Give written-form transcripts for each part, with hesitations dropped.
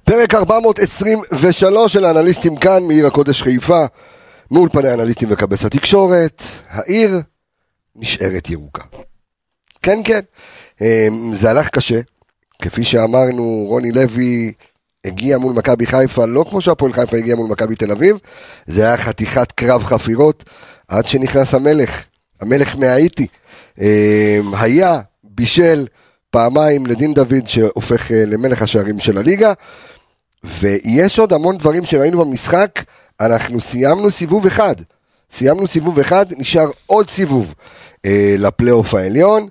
פרק 423 של האנליסטים כאן, מעיר הקודש חיפה, מול פני האנליסטים וקבס התקשורת. העיר נשארת ירוקה. כן, כן. זה הלך קשה. כפי שאמרנו, רוני לוי הגיע מול מכבי חיפה, לא כמו שהפועל חיפה הגיע מול מכבי תל אביב. זה היה חתיכת קרב חפירות, עד שנכנס המלך מהאיטי. היה בישל פעמיים לדין דוד שהופך למלך השערים של הליגה, ויש עוד המון דברים שראינו במשחק. אנחנו סיימנו סיבוב אחד, נשאר עוד סיבוב לפלייאוף העליון.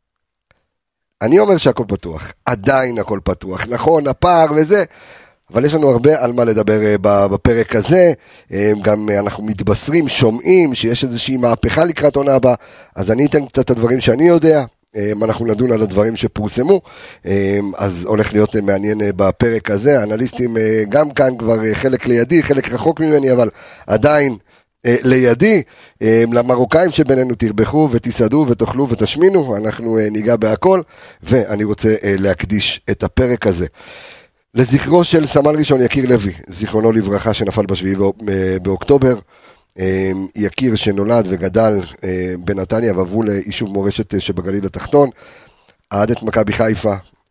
אני אומר שהכל פתוח, עדיין הכל פתוח, נכון, הפער וזה, אבל יש לנו הרבה על מה לדבר בפרק הזה. גם אנחנו מתבשרים, שומעים שיש איזושהי מהפכה לקראת עונה הבאה, אז אני אתן קצת את הדברים שאני יודע, אנחנו נדון על הדברים שפורסמו, אז הולך להיות מעניין בפרק הזה. האנליסטים גם כאן כבר חלק לידי, חלק רחוק ממני, אבל עדיין לידי. למרוקאים שבינינו תרבחו ותסעדו ותאכלו ותשמינו, אנחנו ניגע בהכל, ואני רוצה להקדיש את הפרק הזה לזכרו של סמל ראשון יקיר לוי, זיכרונו לברכה, שנפל בשביעי באוקטובר. יקיר שנולד וגדל בנתניה ועברו ליישוב מורשת שבגליל התחתון, עד את מכבי חיפה,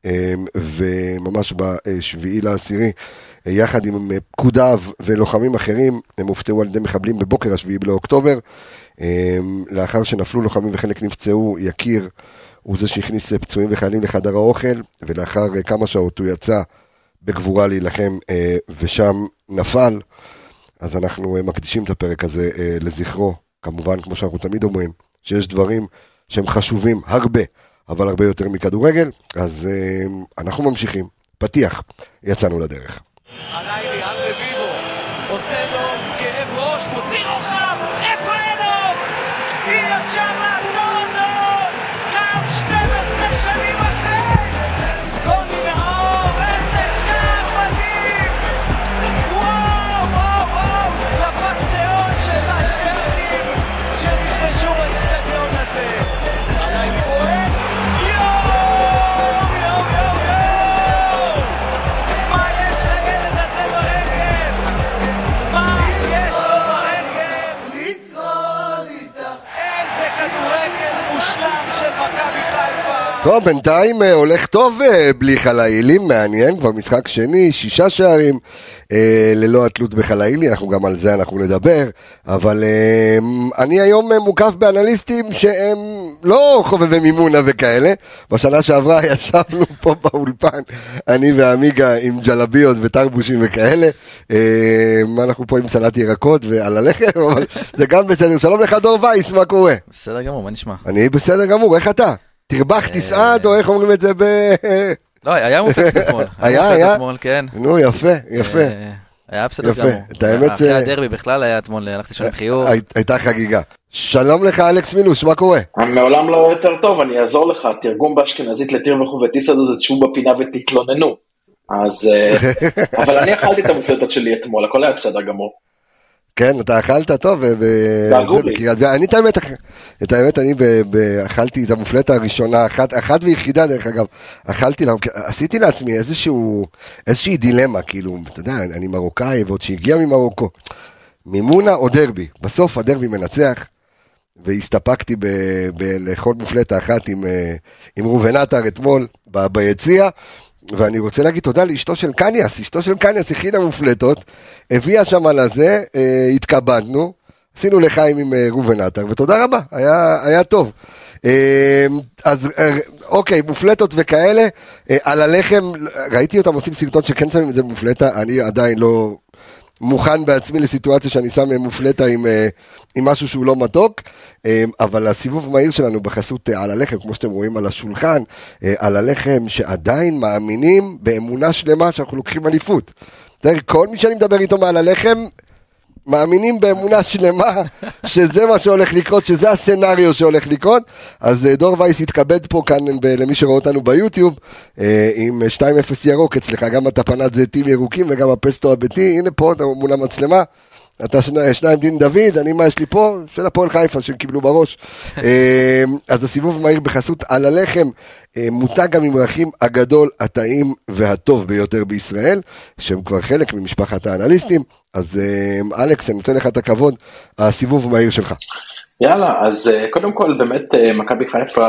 וממש בשביעי לעשירי, יחד עם פקודיו ולוחמים אחרים, הם הופתעו על ידי מחבלים בבוקר השביעי באוקטובר. לאחר שנפלו לוחמים וחלק נפצעו, יקיר הוא זה שהכניס פצועים וחיילים לחדר האוכל, ולאחר כמה שעות הוא יצא בגבורה להילחם ושם נפל. אז אנחנו מקדישים את הפרק הזה לזכרו. כמובן, כמו שאנחנו תמיד אומרים, שיש דברים שהם חשובים הרבה, אבל הרבה יותר מכדורגל. אז אנחנו ממשיכים. פתיח, יצאנו לדרך. חלילי, רביבו, עושה לו כאב ראש, מוציא רוחב, רפאלוב! אי אפשר לעצור אותו! גם 12 שנים אחרי! גולי נאור, איזה שער מדהים! וואו, וואו, וואו! לפנתיאון של השערים שנכנסו לאצטדיון הזה. חלילי רואה, יואו! מה יש לילד הזה ברגל? מה יש לו ברגל? לצרוד איתך. איזה כדורגל מושלם של מכבי חיפה. טוב, בינתיים הולך טוב בלי חלאילים, מעניין, כבר משחק שני, 6 שערים, ללא התלות בחלאילי, אנחנו גם על זה אנחנו נדבר, אבל אני היום מוקף באנליסטים שהם לא חובבי מימונה וכאלה. בשנה שעברה ישבנו פה באולפן, אני והמיגה עם ג'לביות וטרבושים וכאלה, אנחנו פה עם סלט ירקות ועל הלחם, אבל זה גם בסדר. שלום לך דור וייס, מה קורה? בסדר גמור, מה נשמע? אני בסדר גמור, איך אתה? תרבח, תסעד, או איך אומרים את זה לא, היה מופקת אתמול. היה? אתמול, כן. נו, יפה. היה בסדר גמור. אחרי הדרבי בכלל היה אתמול, הלכתי שם חיוך. הייתה חגיגה. שלום לך אלכס מינוש, מה קורה? מעולם לא יותר טוב, אני אעזור לך, תרגום באשכנזית לתרבחו ותסעדו, זה תשבו בפינה ותתלוננו. אז, אבל אני אכלתי את המופלטות שלי אתמול, הכל היה בסדר גמור. כן, אתה אכלת טוב, אני את האמת, אני אכלתי את המופלטה הראשונה, אחת ויחידה דרך אגב, עשיתי לעצמי איזושהי דילמה, כאילו, אתה יודע, אני מרוקאי, ועוד שהגיע ממרוקו, מימונה או דרבי, בסוף הדרבי מנצח, והסתפקתי לאכול מופלטה אחת עם רובן עטר אתמול ביציע, ואני רוצה להגיד תודה לאשתו של קניאס, הכינה מופלטות, הביאה שם על הזה, התקבדנו, עשינו לחיים עם רובן עטר, ותודה רבה, היה טוב. אז אוקיי, מופלטות וכאלה, על הלחם, ראיתי אותם עושים סרטון שכן שמים את זה במופלטה, אני עדיין לא מוכן בעצמי לסיטואציה שאני שם מופלטה עם משהו שהוא לא מתוק, אבל הסיבוב מהיר שלנו בחסות על הלחם, כמו שאתם רואים על השולחן, על הלחם שעדיין מאמינים באמונה שלמה שאנחנו לוקחים אליפות. כל מי שאני מדבר איתו מעל הלחם, מאמינים באמונה שלמה שזה מה שהולך לקרות, שזה הסצנריו שהולך לקרות. אז דור וייס התכבד פה כאן למי שראה אותנו ביוטיוב עם 2-0 ירוק, אצלך גם התפנת זיתים ירוקים וגם הפסטו הביתי, הנה פה מול המצלמה, אתה שניים דין דוד, אני מה יש לי פה? של הפועל חיפה שהם קיבלו בראש. אז הסיבוב מהיר בחסות על הלחם, מותג הממרחים הגדול, הטעים והטוב ביותר בישראל, שהם כבר חלק ממשפחת האנליסטים. אז אלכס, אני נותן לך את הכבוד, הסיבוב מהיר שלך. יאללה, אז קודם כל באמת מכבי חיפה,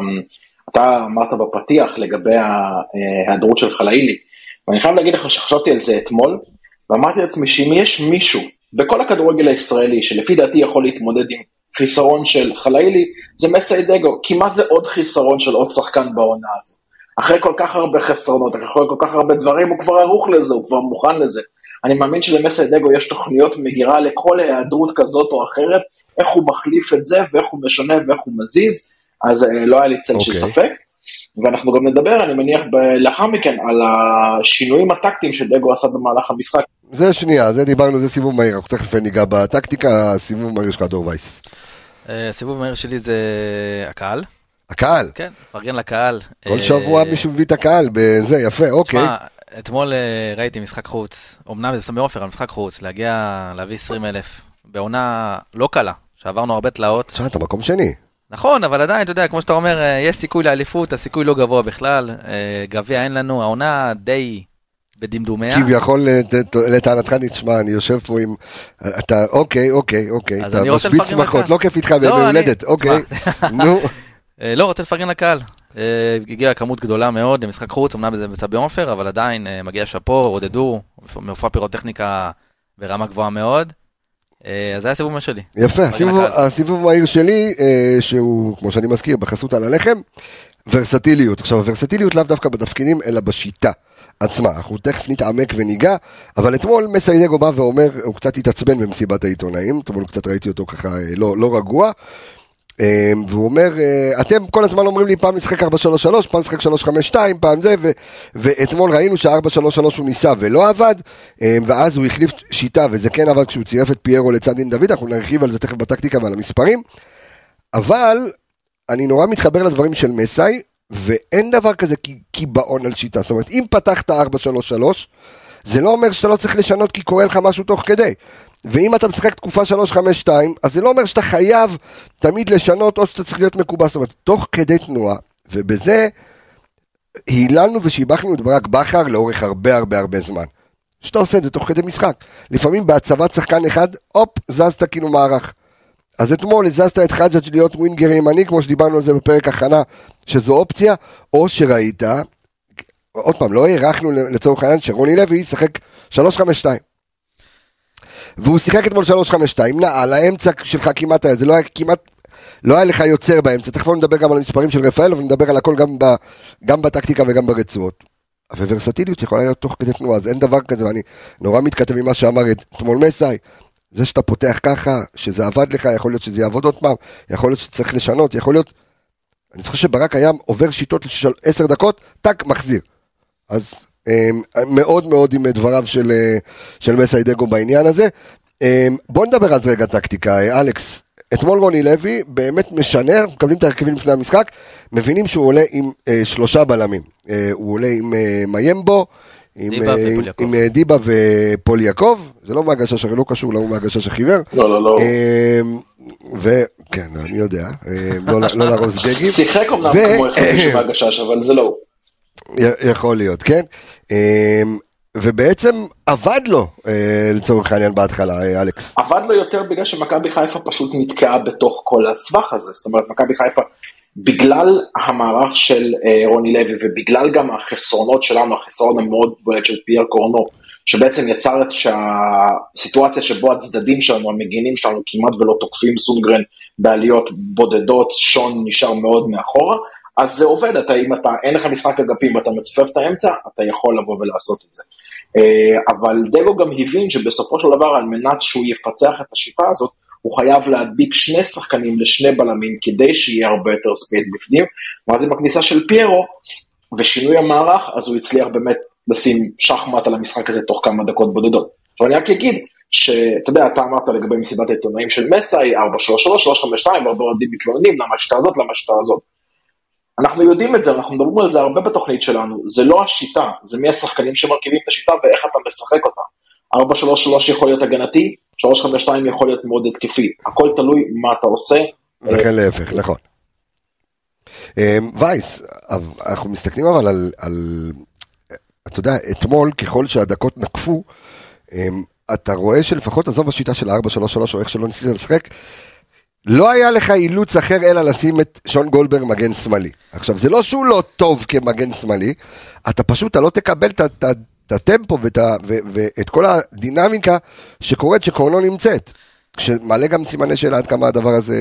אתה אמרת בפתיח לגבי ההיעדרות של חלאילי, ואני חייב להגיד לך שחשבתי על זה אתמול, ואמרתי לעצמי שאם יש מישהו בכל הכדורגל הישראלי שלפי דעתי יכול להתמודד עם חיסרון של חלאילי, זה מסיידגו, כי מה זה עוד חיסרון של עוד שחקן בעונה הזו? אחרי כל כך הרבה חסרונות, אחרי כל כך הרבה דברים, הוא כבר ערוך לזה, הוא כבר מוכן לזה. אני מאמין שלמסיידגו יש תוכניות מגירה לכל היעדרות כזאת או אחרת, איך הוא מחליף את זה, ואיך הוא משנה, ואיך הוא מזיז, אז לא היה לי צל של ספק. ואנחנו גם נדבר, אני מניח, לאחר מכן, על השינויים הטקטיים שדגו עשה במהלך המשחק. זה שנייה, זה דיברנו, זה סיבוב מהיר, אנחנו תכף ניגע בטקטיקה, הסיבוב מהיר שלך דור וייס. הסיבוב מהיר שלי זה הקהל. הקהל? כן, פרגן לקהל. כל שבוע מישהו מביא את הקהל, בזה יפה, אוקיי. אתמול ראיתי משחק חוץ, אמנם זה סמי עופר, משחק חוץ, להביא 20,000, בעונה לא קלה, שעברנו הרבה תלאות. אתה מקום שני. נכון, אבל עדיין, אתה יודע, כמו שאתה אומר, יש סיכוי לאליפות, הסיכוי לא גבוה בכלל, גביע אין לנו, העונה די בדמדומיה. כביכול לטענתך נשמע, אני יושב פה עם, אתה, אוקיי, אתה משביץ שמחות, לא כיף איתך בהולדת, אוקיי, נו. לא, רוצה לפרגן לקהל. הגיעה כמות גדולה מאוד למשחק חוץ, אמנם זה בסמי עופר, אבל עדיין מגיע שפו, עודדו, מופע פירוטכניקה ברמה גבוהה מאוד. אז זה היה סיבוב שלי. יפה, הסיבוב מהיר שלי, שהוא, כמו שאני מזכיר, בחסות על הלחם, ורסטיליות. עכשיו, הוורסטיליות לאו דווקא בתפקידים, אלא בשיטה עצמה. אנחנו תכף נתעמק וניגע, אבל אתמול מסיידגו בא ואומר, הוא קצת התעצבן במסיבת העיתונאים, אתמול קצת ראיתי אותו ככה לא רגוע, והוא אומר, אתם כל הזמן אומרים לי פעם נשחק 4-3-3, פעם נשחק 3-5-2, פעם זה, ואתמול ראינו ש4-3-3 הוא ניסה ולא עבד, ואז הוא החליף שיטה, וזה כן עבד כשהוא צירף את פיירו לצד דין דוד, אנחנו נרחיב על זה תכף בטקטיקה ועל המספרים, אבל אני נורא מתחבר לדברים של מסי, ואין דבר כזה קיבעון על שיטה, זאת אומרת, אם פתחת 4-3-3, זה לא אומר שאתה לא צריך לשנות כי קורה לך משהו תוך כדי. ואם אתה משחק תקופה 3-5-2, אז זה לא אומר שאתה חייב תמיד לשנות או שאתה צריך להיות מקובע. זאת אומרת, תוך כדי תנועה, ובזה היללנו ושיבחנו את ברק בכר לאורך הרבה זמן. שאתה עושה את זה תוך כדי משחק. לפעמים בהצבת שחקן אחד, הופ, זזת כאילו מערך. אז אתמול הזזת את חג'ג' להיות ווינגר ימני, כמו שדיברנו על זה בפרק הכנה, שזו אופציה, או שראית, עוד פעם, לא הערכנו לצורך העניין שרוני לוי ישחק 3-5-2. והוא שיחק אתמול 3-5-2, נעל, האמצע שלך כמעט היה, זה לא היה לך יוצר באמצע, תכף נדבר גם על המספרים של רפאל, אבל נדבר על הכל גם בטקטיקה וגם ברצועות. וורסטיליות יכולה להיות תוך כדי תנועה, אז אין דבר כזה, ואני נורא מתכתב עם מה שאמר אתמול מסי, זה שאתה פותח ככה, שזה עבד לך, יכול להיות שזה יעבוד עוד פעם, יכול להיות שצריך לשנות, יכול להיות, אני חושב שברק היה עובר שיטות ל10 דקות, טק, מחזיר. אז מאוד עם דבריו של מסיידגו בעניין הזה. בוא נדבר על זה רגע טקטיקה, אלכס. אתמול רוני לוי באמת משנה, מקבלים את הרכבים לפני המשחק, מבינים שהוא עולה עם 3 בלמים. הוא עולה עם מיימבו, עם דיבה ופול יעקב, זה לא מהגשה שחי, לא קשור, לא מהגשה שחיוור. לא. וכן, אני יודע, לא להרוס גגים. שיחק אומנם כמו אחד מישהו מהגשש, אבל זה לא. יכול להיות, כן. ובעצם עבד לו לצורך העניין בהתחלה, אלכס. עבד לו יותר בגלל שמכבי חיפה פשוט נתקעה בתוך כל הסבך הזה. זאת אומרת, מכבי חיפה, בגלל המערך של רוני לוי, ובגלל גם החסרונות שלנו, החסרון המאוד בולט של פייר קורנו, שבעצם יצר את הסיטואציה שבו הצדדים שלנו, המגינים שלנו, כמעט ולא תוקפים סונגרן בעליות בודדות, שון נשאר מאוד מאחורה, אז זה עובד, אם אין לך משחק אגפים ואתה מצפף את האמצע, אתה יכול לבוא ולעשות את זה. אבל דגו גם הבין שבסופו של דבר, על מנת שהוא יפצח את השיטה הזאת, הוא חייב להדביק 2 שחקנים ל2 בלמים, כדי שיהיה הרבה יותר ספייס בפנים, ואז עם הכניסה של פיירו, ושינוי המערך, אז הוא הצליח באמת לשים שחמט על המשחק הזה, תוך כמה דקות בודדות. אבל אני רק אגיד, שאתה יודע, אתה אמרת לגבי מסיבת העיתונאים של מסי, 4-3-3, 3-5-2, והרבה רדים מתלוננים, למה השיטה הזאת, למה השיטה הזאת. אנחנו יודעים את זה, אנחנו מדברים על זה הרבה בתוכנית שלנו, זה לא השיטה, זה מי השחקנים שמרכיבים את השיטה ואיך אתה משחק אותה. 4-3-3 יכול להיות הגנתי, 3-5-2 יכול להיות מאוד התקפי, הכל תלוי מה אתה עושה. וכן להפך, נכון. וייס, אנחנו מסתכלים אבל על אתה יודע, אתמול ככל שהדקות נקפו, אתה רואה שלפחות עזוב בשיטה של 4-3-3 או איך שלא ניסית לשחק, לא היה לך אילוץ אחר אלא לשים את שון גולדברג מגן שמאלי. עכשיו זה לא שהוא לא טוב כמגן שמאלי, אתה פשוט לא תקבל את הטמפו ואת כל הדינמיקה שקורית שקורנו נמצאת, שמעלה גם סימני שאלה עד כמה הדבר הזה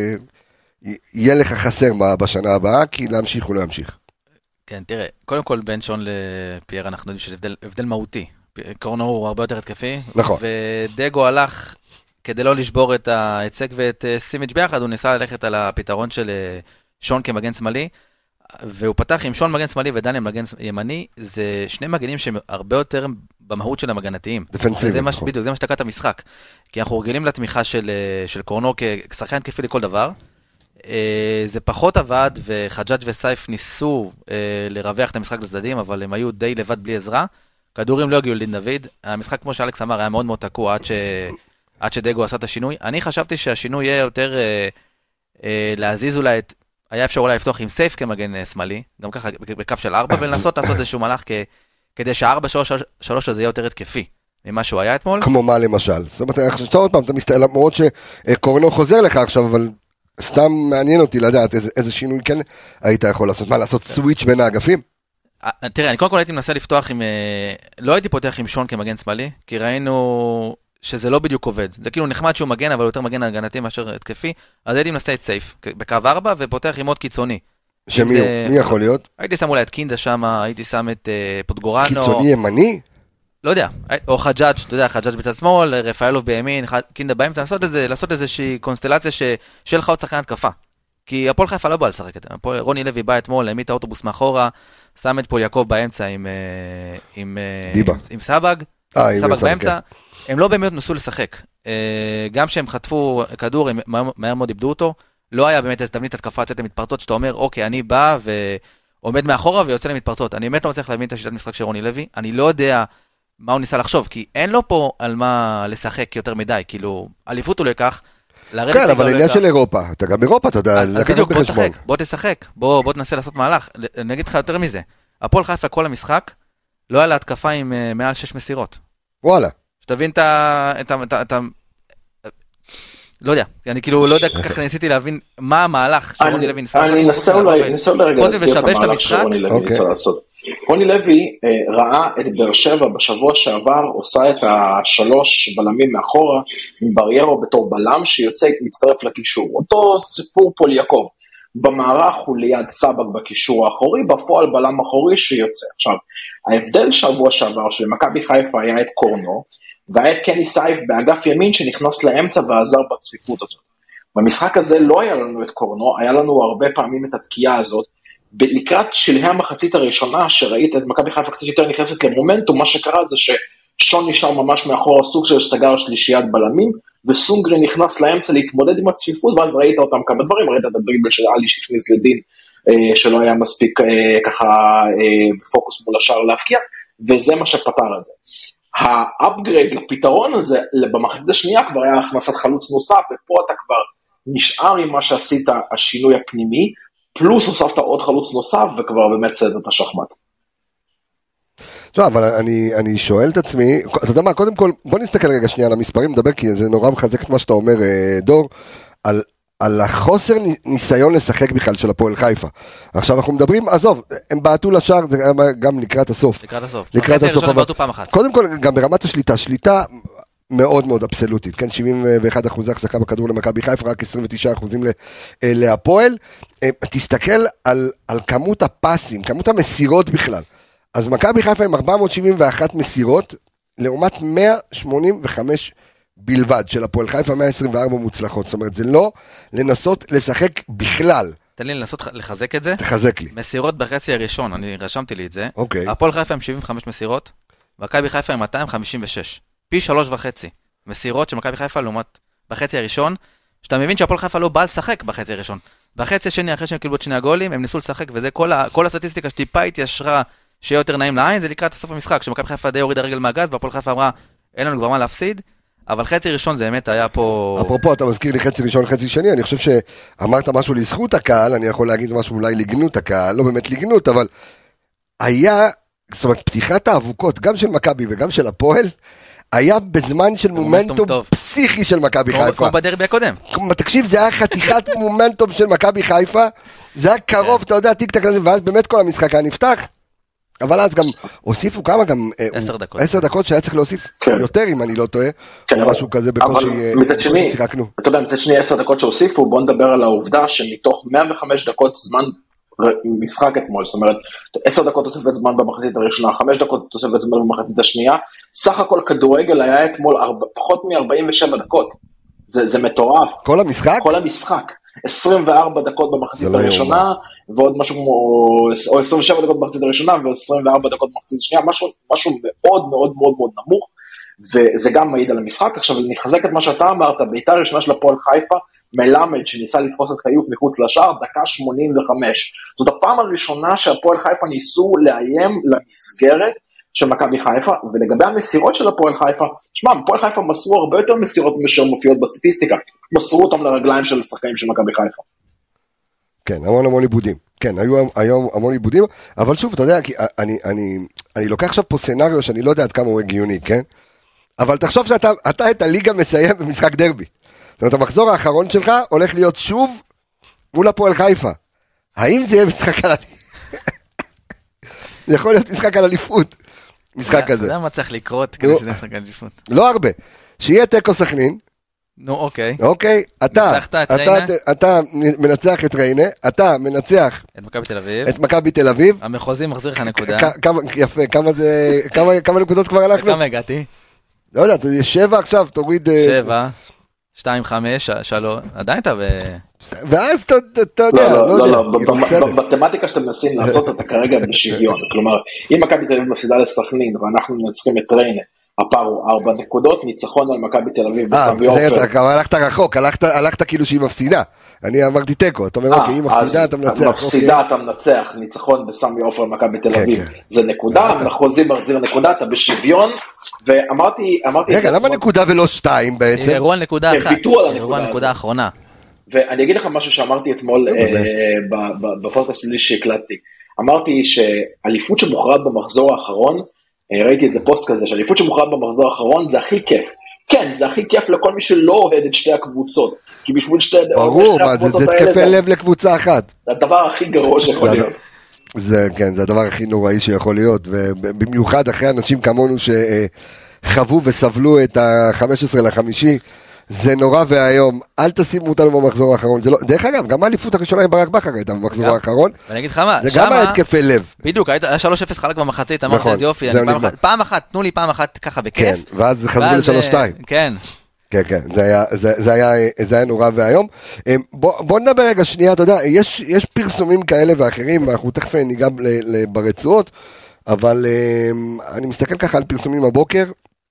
יהיה לך חסר בשנה הבאה, כי להמשיך או לא ימשיך. כן, תראה, קודם כל בין שון לפייר אנחנו יודעים שיש הבדל מהותי. קורנו הוא הרבה יותר התקפי, נכון. ודגו הלך כדי לא לשבור את ההצק ואת סימיץ' ביחד, הוא ניסה ללכת על הפתרון של שון כמגן שמאלי, והוא פתח עם שון מגן שמאלי ודניאל מגן ימני, זה שני מגנים שהם הרבה יותר במהות של המגנתיים. דפנסיבי. בדיוק, זה מה שתקע את המשחק. כי אנחנו רגילים לתמיכה של קורנו כשחקן התקפי לכל דבר, זה פחות עבד, וחג'אג' וסייף ניסו לרווח את המשחק לצדדים, אבל הם היו די לבד בלי עזרה. כדורים לא הגיעו לדין דוד. המשחק, כמו שאלכס אמר, היה מאוד מאוד תקוע עד שדגו עשה את השינוי. אני חשבתי שהשינוי יהיה יותר להזיז אולי היה אפשר אולי לפתוח עם סייף כמגן שמאלי, גם ככה בקו של 4, ולנסות לעשות איזשהו מהלך כדי שה-4-3 הזה יהיה יותר התקפי ממה שהוא היה אתמול. כמו מה למשל? זאת אומרת, עכשיו עוד פעם, אתה מסתכל, למרות שקורנו חוזר לך עכשיו, אבל סתם מעניין אותי לדעת איזה שינוי כן היית יכול לעשות. מה, לעשות סוויץ' בין האגפים? תראה, אני קודם כל הייתי מנסה לפתוח עם, לא הייתי פותח עם שון כמגן שמאלי, כי ראינו שזה לא בדיוק עובד. זה כאילו נחמד שהוא מגן, אבל יותר מגן הגנתי מאשר התקפי, אז הייתי מנסה את סייף בקו 4, ופותח עם עוד קיצוני. שמי יכול להיות? הייתי שם אולי את קינדה שם, הייתי שם את פוטגורנו. קיצוני ימני? לא יודע, או חג'אג', אתה יודע, חג'אג' בצד שמאל, רפאלוב בימין, קינדה באמצע, לעשות איזושהי קונסטלציה של לך עוד שחקן התקפה. כי הפועל חיפה לא בא לשחק את זה. רוני לוי בא אתמול, העמיד את האוטובוס מאחורה, שם את פול יעקב באמצע עם סבג, סבג באמצע. הם לא באמת נסו לשחק. גם שהם חטפו כדור, הם מהר מאוד איבדו אותו, לא היה באמת איזו תבנית התקפה יוצאת למתפרצות, שאתה אומר, אוקיי, אני בא ועומד מאחורה ויוצא למתפרצות. אני באמת לא מצליח להבין את השיטת משחק של רוני לוי, אני לא יודע מה הוא ניסה לחשוב, כי אין לו פה על מה לשחק יותר מדי, כאילו, אליפות הוא לקח, כן, אבל עניין של אירופה, אתה גם אירופה, אתה יודע, בדיוק, בוא תשחק, בוא תנסה לעשות מהלך, אני אגיד לך יותר מזה, הפועל חיפה כל המשחק, לא היה לה התקפה עם מעל 6 מסירות. וואלה. שתבין את לא יודע, אני כאילו לא יודע כל כך ניסיתי להבין מה המהלך שרוני לוי ניסה. אני אנסה אולי להסביר את המהלך שרוני לוי ניסה לעשות. רוני לוי ראה את באר שבע בשבוע שעבר, עושה את השלוש בלמים מאחורה, עם בריירו בתור בלם שיוצא, מצטרף לקישור. אותו סיפור פול יעקב. במערך הוא ליד סבק בקישור האחורי, בפועל בלם אחורי שיוצא. עכשיו, ההבדל שבוע שעבר של מכבי חיפה היה את קורנו, והיה את קני סייף באגף ימין שנכנס לאמצע ועזר בצפיפות הזאת. במשחק הזה לא היה לנו את קורנו, היה לנו הרבה פעמים את התקיעה הזאת, לקראת שלהי המחצית הראשונה שראית את מכבי חיפה קצת יותר נכנסת למומנטום, מה שקרה זה ששון נשאר ממש מאחור סוג של סגר שלישיית בלמים, וסונגרן נכנס לאמצע להתמודד עם הצפיפות, ואז ראית אותם כמה דברים, ראית את הדריבל של אלי שהכניס לדין, שלא היה מספיק ככה בפוקוס מול השאר להפקיע, וזה מה שפתר את זה. האפגרייד לפתרון הזה, במחצית השנייה כבר היה הכנסת חלוץ נוסף, ופה אתה כבר נשאר עם מה שעשית השינוי הפנימי, פלוס הוספת עוד חלוץ נוסף, וכבר באמת צד את השחמט. לא, אבל אני שואל את עצמי, אתה יודע מה, קודם כל, בוא נסתכל רגע שנייה על המספרים, נדבר, כי זה נורא מחזק את מה שאתה אומר, דור, על החוסר ניסיון לשחק בכלל של הפועל חיפה. עכשיו אנחנו מדברים, עזוב, הם בעטו לשער, זה גם לקראת הסוף. לקראת הסוף, אבל קודם כל, גם ברמת השליטה, שליטה מאוד מאוד אבסולוטית, כן, 71% החזקה בכדור למכבי חיפה, רק 29% להפועל. תסתכל על כמות הפסים, כמות המסירות בכלל. אז מכבי חיפה עם 471 מסירות, לעומת 185 בלבד של הפועל חיפה, 124 מוצלחות. זאת אומרת, זה לא לנסות לשחק בכלל. תן לי לנסות לחזק את זה. תחזק לי. מסירות בחצי הראשון, אני רשמתי לי את זה. אוקיי. הפועל חיפה עם 75 מסירות, מכבי חיפה עם 256. פי 3.5 מסירות של מכבי חיפה לעומת בחצי הראשון, שאתה מבין שהפועל חיפה לא בא לשחק בחצי הראשון. בחצי השני, אחרי שהם קיבלו את שני הגולים, הם ניסו לשחק, וזה כל הסטטיסטיקה שטיפה התיישרה, שיהיה יותר נעים לעין, זה לקראת סוף המשחק, שמכבי חיפה די הורידה רגל מהגז, והפועל חיפה אמרה, אין לנו כבר מה להפסיד, אבל חצי ראשון זה באמת היה פה... אפרופו, אתה מזכיר לי חצי ראשון, חצי שני, אני חושב שאמרת משהו לזכות הקהל, אני יכול להגיד משהו אולי לגנות הקהל, לא באמת לגנות, אבל היה, זאת אומרת, פתיחת האבוקות, גם של מכבי וגם של הפועל, היה בזמן של מומנטום פסיכי של מכבי חיפה. כמו בדרבי הקודם. תקשיב, זה היה חתיכת מומנטום של מכבי חיפה, זה היה קרוב, אתה יודע, טיק טק לזה, ואז באמת כל המשחק היה נפתח, אבל אז גם הוסיפו כמה, גם 10 דקות. 10 דקות שהיה צריך להוסיף יותר, אם אני לא טועה, או משהו כזה בקושי שיחקנו. אתה יודע, מצד שני 10 דקות שהוסיפו, בוא נדבר על העובדה שמתוך 105 דקות זמן משחק אתמול, זאת אומרת, 10 דקות תוספת זמן במחצית הראשונה, 5 דקות תוספת זמן במחצית השנייה, סך הכל כדורגל היה אתמול פחות מ-47 דקות, זה מטורף. כל המשחק? כל המשחק, 24 דקות במחצית הראשונה, ועוד משהו כמו, או 27 דקות במחצית הראשונה, ו24 דקות במחצית השנייה, משהו מאוד מאוד מאוד מאוד נמוך, וזה גם מעיד על המשחק. עכשיו, אני אחזק את מה שאתה אמרת, בית"ר הראשונה של הפועל חיפה, מלמד שניסה לתפוס את חיוף מחוץ לשער, דקה 85. זאת הפעם הראשונה שהפועל חיפה ניסו לאיים למסגרת של מכבי חיפה, ולגבי המסירות של הפועל חיפה, שמע, הפועל חיפה מסרו הרבה יותר מסירות מאשר מופיעות בסטטיסטיקה, מסרו אותם לרגליים של השחקנים של מכבי חיפה. כן, המון עיבודים. כן, היו המון עיבודים, אבל שוב, אתה יודע, אני לוקח עכשיו פה סנריו שאני לא יודע עד כמה הוא הגיוני, כן? אבל תחשוב שאתה את הליגה מסיים במשחק דרבי. זאת אומרת, המחזור האחרון שלך הולך להיות שוב מול הפועל חיפה. האם זה יהיה משחק על אליפות? יכול להיות משחק על אליפות. משחק כזה. אתה יודע מה צריך לקרות כדי שזה משחק על אליפות? לא הרבה. שיהיה תיקו סכנין. נו, אוקיי. אוקיי, אתה מנצח את ריינה, אתה מנצח את מכבי תל אביב. המחוזי מחזיר לך נקודה. יפה, כמה נקודות כבר הלכנו? כמה הגעתי? לא יודע, 7 עכשיו, תוריד... 7, 2, 5, 3, עדיין אתה ואז אתה יודע, לא, במתמטיקה שאתם מנסים לעשות, אתה כרגע בשוויון. כלומר, אם מכבי תל אביב מפסידה לסכנין, ואנחנו מנצחים את ריינה, הפער הוא 4 נקודות, ניצחון על מכבי תל אביב בסמי עופר. אתה הלכת רחוק, הלכת כאילו שהיא מפסידה. אני אמרתי תיקו, אתה אומר, אוקיי, היא מפסידה, אתה מנצח. מפסידה, אתה מנצח, ניצחון בסמי עופר על מכבי תל אביב. זה נקודה, מחוזי מחזיר נקודה, אתה בשוויון, ואמרתי... רגע, למה נקודה ולא 2 בעצם? אירוע על נקודה אחת. אירוע על נקודה האחרונה. ואני אגיד לך משהו שאמרתי אתמול בפודקאסט שלי שהקלטתי. אמרתי שאליפות שמוכרעת במחזור האחרון, ראיתי את זה פוסט כזה, שאליפות שמוכרעת במחזור האחרון זה הכי כיף. כן, זה הכי כיף לכל מי שלא אוהד את שתי הקבוצות. כי בשביל שתי הקבוצות האלה... ברור, זה תקפי לב לקבוצה אחת. זה הדבר הכי גרוע שיכול להיות. כן, זה הדבר הכי נוראי שיכול להיות, ובמיוחד אחרי אנשים כמונו שחוו וסבלו את ה-15 לחמישי, זה נורא והיום, אל תשימו אותנו במחזור האחרון. דרך אגב, גם האליפות הראשונה עם ברק בכר הייתה במחזור האחרון. ואני אגיד לך מה, זה גם ההתקפי לב. בדיוק, היה 3-0 חלק במחצית, אמרתי את זה יופי. פעם אחת, תנו לי פעם אחת ככה בכיף. כן, ואז חזרו ל-3-2. כן. כן, זה היה נורא והיום. בוא נדבר רגע שנייה, אתה יודע, יש פרסומים כאלה ואחרים, אנחנו תכף ניגע ברצועות, אבל אני מסתכל ככה על פרסומים הבוקר,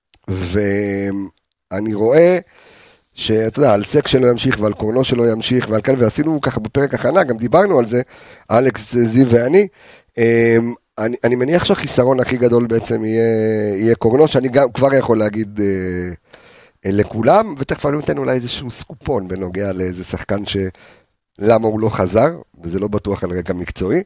ואני רואה שאתה יודע, על סק שלו ימשיך ועל קורנו שלו ימשיך ועל כאלה, ועשינו ככה בפרק הכנה, גם דיברנו על זה, אלכס, זיו ואני, אני מניח שהחיסרון הכי גדול בעצם יהיה קורנו, שאני גם כבר יכול להגיד לכולם, ותכף אני נותן אולי איזשהו סקופון בנוגע לאיזה שחקן למה הוא לא חזר, וזה לא בטוח על רקע מקצועי,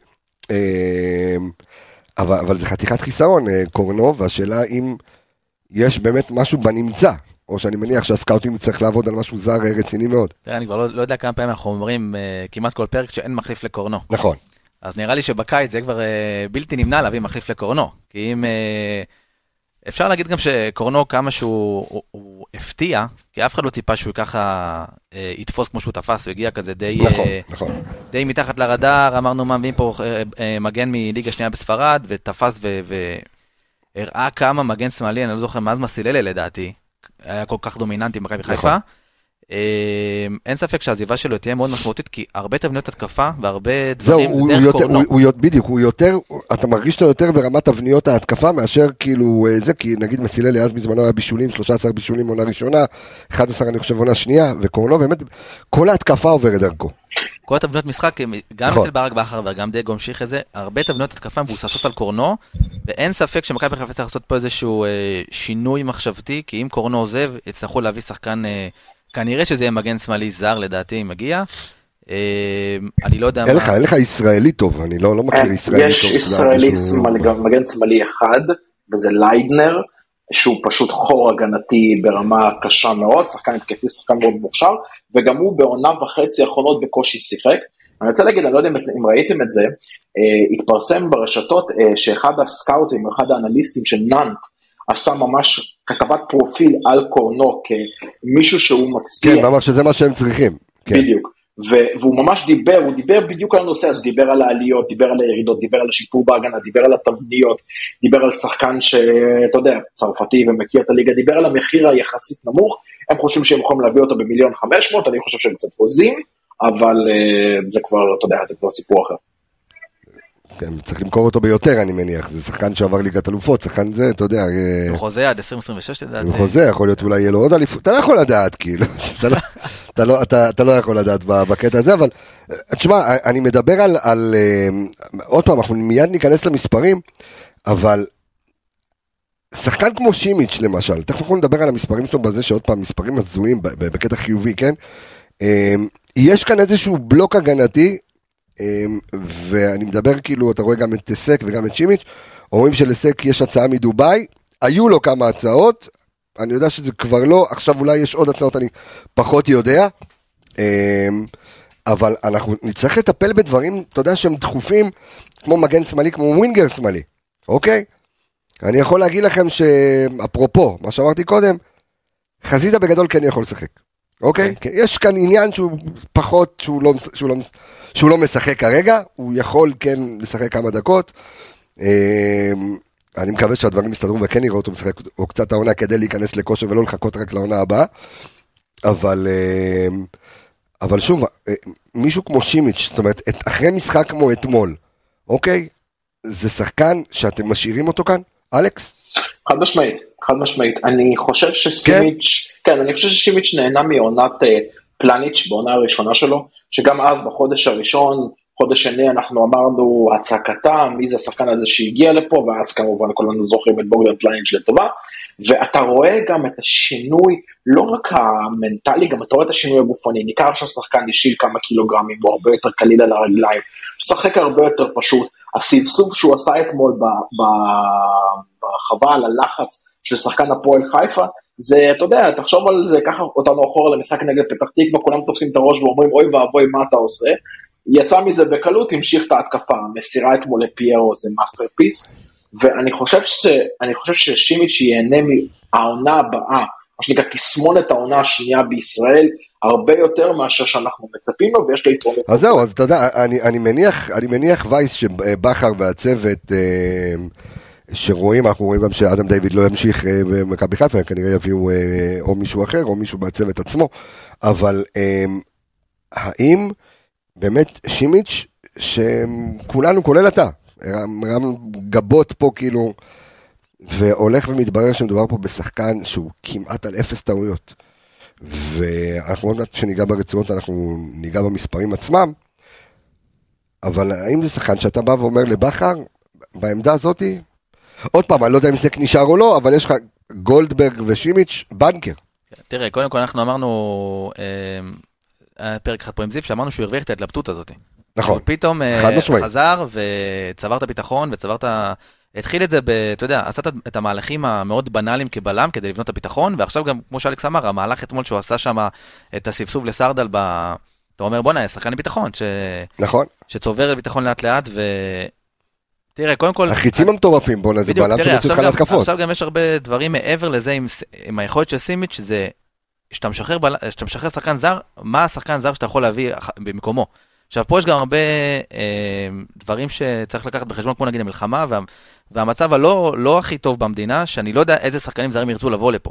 אבל זה חתיכת חיסרון קורנו, והשאלה אם יש באמת משהו בנמצא, או שאני מניח שהסקאוטים צריך לעבוד על משהו זר רציני מאוד. תראה, אני כבר לא יודע כמה פעמים אנחנו אומרים כמעט כל פרק שאין מחליף לקורנו. נכון. אז נראה לי שבקיץ זה כבר בלתי נמנע להביא מחליף לקורנו. כי אם אפשר להגיד גם שקורנו כמה שהוא הפתיע, כי אף אחד לא ציפה שהוא ככה יתפוס כמו שהוא תפס, והגיע כזה די מתחת לרדאר, אמרנו מה מביאים פה מגן מליגה שנייה בספרד, ותפס והראה כמה מגן שמאלי, אני לא זוכר מה אז מסיללה לדעתי, היה כל כך דומיננטי במכבי חיפה, אין ספק שהעזיבה שלו תהיה מאוד משמעותית, כי הרבה תבניות התקפה והרבה דברים דרך קורנו. בדיוק, הוא יותר, אתה מרגיש אותו יותר ברמת תבניות ההתקפה, מאשר כאילו זה, כי נגיד מסיללי אז בזמנו היה בישולים, 13 בישולים עונה ראשונה, 11 אני חושב עונה שנייה, וקורנו באמת, כל ההתקפה עוברת דרכו. כל התבניות משחק, גם אצל ברק בכר וגם דייגו המשיך את זה, הרבה תבניות התקפה מבוססות על קורנו, ואין ספק שמכבי חיפה צריך לעשות פה איזשהו שינוי מחשבתי, כי אם קורנו עוזב, יצטרכו להביא שחקן, כנראה שזה יהיה מגן שמאלי זר, לדעתי, אם מגיע. אני לא יודע מה... אין לך ישראלי טוב, אני לא מכיר ישראלי טוב. יש ישראלי מגן שמאלי אחד, וזה ליידנר, שהוא פשוט חור הגנתי ברמה קשה מאוד, שחקן התקפי, שחקן מאוד מוכשר, וגם הוא בעונה וחצי האחרונות בקושי שיחק. אני רוצה להגיד, אני לא יודע אם ראיתם את זה, התפרסם ברשתות שאחד הסקאוטים, אחד האנליסטים של נאנט, עשה ממש כתבת פרופיל על קורנו, כמישהו שהוא מצליח. כן, ממש שזה מה שהם צריכים. בדיוק. והוא ממש דיבר, הוא דיבר בדיוק על הנושא, אז דיבר על העליות, דיבר על הירידות, דיבר על השיפור בהגנה, דיבר על התבניות, דיבר על שחקן שאתה יודע, צרפתי ומכיר את הליגה, דיבר על המחיר היחסית נמוך, הם חושבים שהם יכולים להביא אותו ב1,500,000, אני חושב שהם קצת חוזים, אבל זה כבר, אתה יודע, זה כבר סיפור אחר. כן, צריך למכור אותו ביותר, אני מניח, זה שחקן שעבר ליגת אלופות, שחקן זה, אתה יודע... הוא חוזה עד 2026, לדעת. הוא חוזה, יכול להיות אולי יהיה לו עוד אליפות, אתה לא יכול לדעת, כאילו, אתה לא יכול לדעת בקטע הזה, אבל, תשמע, אני מדבר על, עוד פעם, אנחנו מיד ניכנס למספרים, אבל, שחקן כמו שימיץ' למשל, תכף אנחנו נדבר על המספרים שלו בזה, שעוד פעם, מספרים הזויים, בקטע חיובי, כן? יש כאן איזשהו בלוק הגנתי, ואני מדבר כאילו, אתה רואה גם את סק וגם את שימיץ', אומרים שלסק יש הצעה מדוביי, היו לו כמה הצעות, אני יודע שזה כבר לא, עכשיו אולי יש עוד הצעות, אני פחות יודע, אבל אנחנו נצטרך לטפל בדברים, אתה יודע שהם דחופים, כמו מגן שמאלי, כמו ווינגר שמאלי, אוקיי? אני יכול להגיד לכם שאפרופו, מה שאמרתי קודם, חזיזה בגדול כן יכול לשחק. אוקיי? יש כאן עניין שהוא פחות, שהוא לא משחק כרגע, הוא יכול כן לשחק כמה דקות, אני מקווה שהדברים יסתדרו וכן יראו אותו משחק, או קצת העונה כדי להיכנס לכושר ולא לחכות רק לעונה הבאה, אבל שוב, מישהו כמו שימיץ', זאת אומרת, אחרי משחק כמו אתמול, אוקיי? זה שחקן שאתם משאירים אותו כאן, אלכס? חד משמעית, אני חושב ששימיץ', כן, אני חושב ששימיץ' נהנה מעונת פלניץ' בעונה הראשונה שלו, שגם אז בחודש הראשון, חודש שני אנחנו אמרנו הצעקתה, מי זה השחקן הזה שהגיע לפה, ואז כמובן כולנו זוכרים את בוגדן פלניץ' לטובה, ואתה רואה גם את השינוי, לא רק המנטלי, גם אתה רואה את השינוי הגופני, ניכר שהשחקן ישיל כמה קילוגרמים, הוא הרבה יותר קליל על הרגליים, משחק הרבה יותר פשוט, הסבסוב שהוא עשה אתמול ברחבה על הלחץ של שחקן הפועל חיפה, זה, אתה יודע, תחשוב על זה, ככה אותנו אחורה למשחק נגד פתח תקווה, כולם תופסים את הראש ואומרים, אוי ואבוי, מה אתה עושה? יצא מזה בקלות, המשיך את ההתקפה, מסירה אתמול לפיירו, זה מאסטרפיס, ואני חושב ששימיץ' ייהנה מהעונה הבאה, מה שנקרא, תסמונת העונה השנייה בישראל, הרבה יותר מאשר שאנחנו מצפים לו, ויש לי יתרונות. אז זהו, אז אתה יודע, אני מניח וייס שבחר והצוות שרואים, אנחנו רואים גם שאדם דיוויד לא ימשיך במכבי חיפה, כנראה יביאו או מישהו אחר, או מישהו בצוות עצמו, אבל האם באמת שימיץ' שכולנו, כולל אתה, רם גבות פה כאילו, והולך ומתברר שמדובר פה בשחקן שהוא כמעט על 0 טעויות, ואנחנו עוד מעט שניגע ברצועות, אנחנו ניגע במספרים עצמם, אבל האם זה שחקן שאתה בא ואומר לבחר, בעמדה הזאת, עוד פעם, אני לא יודע אם זה נשאר או לא, אבל יש לך גולדברג ושימיץ' בנקר. תראה, קודם כל אנחנו אמרנו, פרק אחד פה עם זיו, שאמרנו שהוא הרוויח את ההתלבטות הזאת. נכון. הוא פתאום חזר וצבר את הביטחון, התחיל את זה, אתה יודע, עשה את המהלכים המאוד בנאליים כבלם, כדי לבנות את הביטחון, ועכשיו גם, כמו שאלכס אמר, המהלך אתמול שהוא עשה שם את הסבסוב לסרדל, אתה אומר, בוא נהיה, שחקן לביטחון, נכון. שצובר לביטחון לאט לאט, תראה, קודם כל... החיצים המטורפים, בוא נזי, בלם שמוצא לך להתקפות. עכשיו גם יש הרבה דברים מעבר לזה, עם היכולת של סימיץ', זה שאתה משחרר שחקן זר, מה השחקן זר שאתה יכול להביא במקומו. עכשיו, פה יש גם הרבה דברים שצריך לקחת בחשבון, כמו נגיד המלחמה, והמצב הלא הכי טוב במדינה, שאני לא יודע איזה שחקנים זרים ירצו לבוא לפה.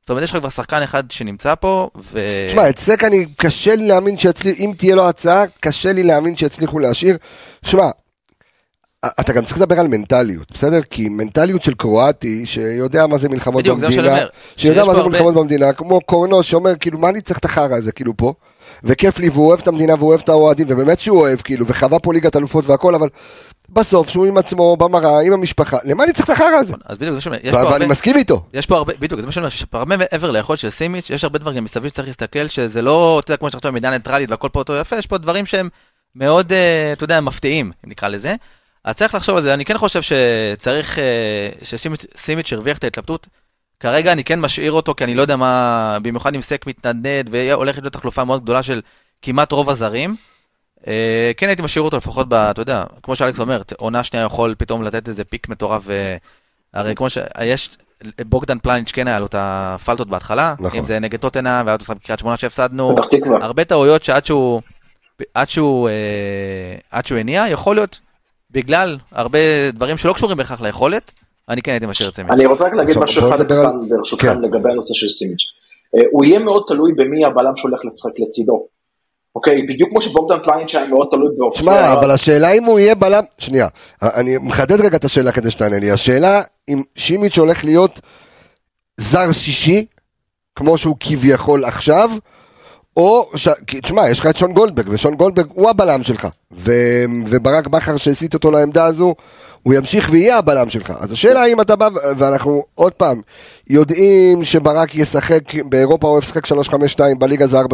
זאת אומרת, יש לך כבר שחקן אחד שנמצא פה, תשמע, את סק אני קשה לי להאמין שיצליח, אם תהיה לו הצעה, קשה לי להאמין שיצליחו להשאיר. תשמע, אתה גם צריך לדבר על מנטליות, בסדר? כי מנטליות של קרואטי, שיודע מה זה מלחמות במדינה, שיודע מה זה מלחמות במדינה, כמו קורנוס שאומר, כאילו, מה אני צריך את החרא הזה, כאילו, פה? וכיף לי, והוא אוהב את המדינה, והוא אוהב את האוהדים, ובאמת שהוא אוהב, כאילו, וחווה פה ליגת אלופות והכל, אבל בסוף, שהוא עם עצמו, במראה, עם המשפחה, למה אני צריך את החרא הזה? אז בדיוק, ואני מסכים איתו. יש פה הרבה, בדיוק, זה משהו, הרבה מעבר ליכולת של סימיץ', יש הרבה דברים מסביב שצריך להסתכל, שזה לא, אתה יודע, כמו שאתה מדינה ניטרלית, והכל פה אותו יפה, יש פה דברים שהם מאוד, אתה יודע, מפתיעים, אם נקרא לזה. אז צריך לחשוב על זה, אני כן חושב שצריך, שסימיץ' הרוויח את ההתלבטות, כרגע אני כן משאיר אותו, כי אני לא יודע מה, במיוחד עם סק מתנדנד, והולך להיות תחלופה מאוד גדולה של כמעט רוב הזרים, כן הייתי משאיר אותו לפחות, אתה יודע, כמו שאלכס אומר, עונה שנייה יכול פתאום לתת איזה פיק מטורף, הרי כמו שיש, בוגדן פלניץ' כן היה לו את הפלטות בהתחלה, אם זה נגד טוטנה, והיה אותו בקריית שמונה שהפסדנו, הרבה טעויות שעד שהוא הניע, יכול להיות בגלל הרבה דברים שלא קשורים בכך ליכולת, אני כן הייתי משאיר את סימיץ'. אני רוצה רק להגיד משהו אחד ברשותכם לגבי הנושא של סימיץ'. הוא יהיה מאוד תלוי במי הבלם שהולך לשחק לצידו. אוקיי, בדיוק כמו שבוגדן פלניץ' היה מאוד תלוי באופן. שמע, אבל השאלה אם הוא יהיה בלם, שנייה, אני מחדד רגע את השאלה כדי שתענה לי, השאלה אם סימיץ' הולך להיות זר שישי, כמו שהוא כביכול עכשיו, או, תשמע, יש לך את שון גולדברג, ושון גולדברג הוא הבלם שלך, וברק בכר שהסיט אותו לעמדה הזו, הוא ימשיך ויהיה הבלם שלך. אז השאלה האם אתה בא, ואנחנו עוד פעם יודעים שברק ישחק, באירופה הוא אוהב שחק 3-5-2, בליגה זה 4-3-3,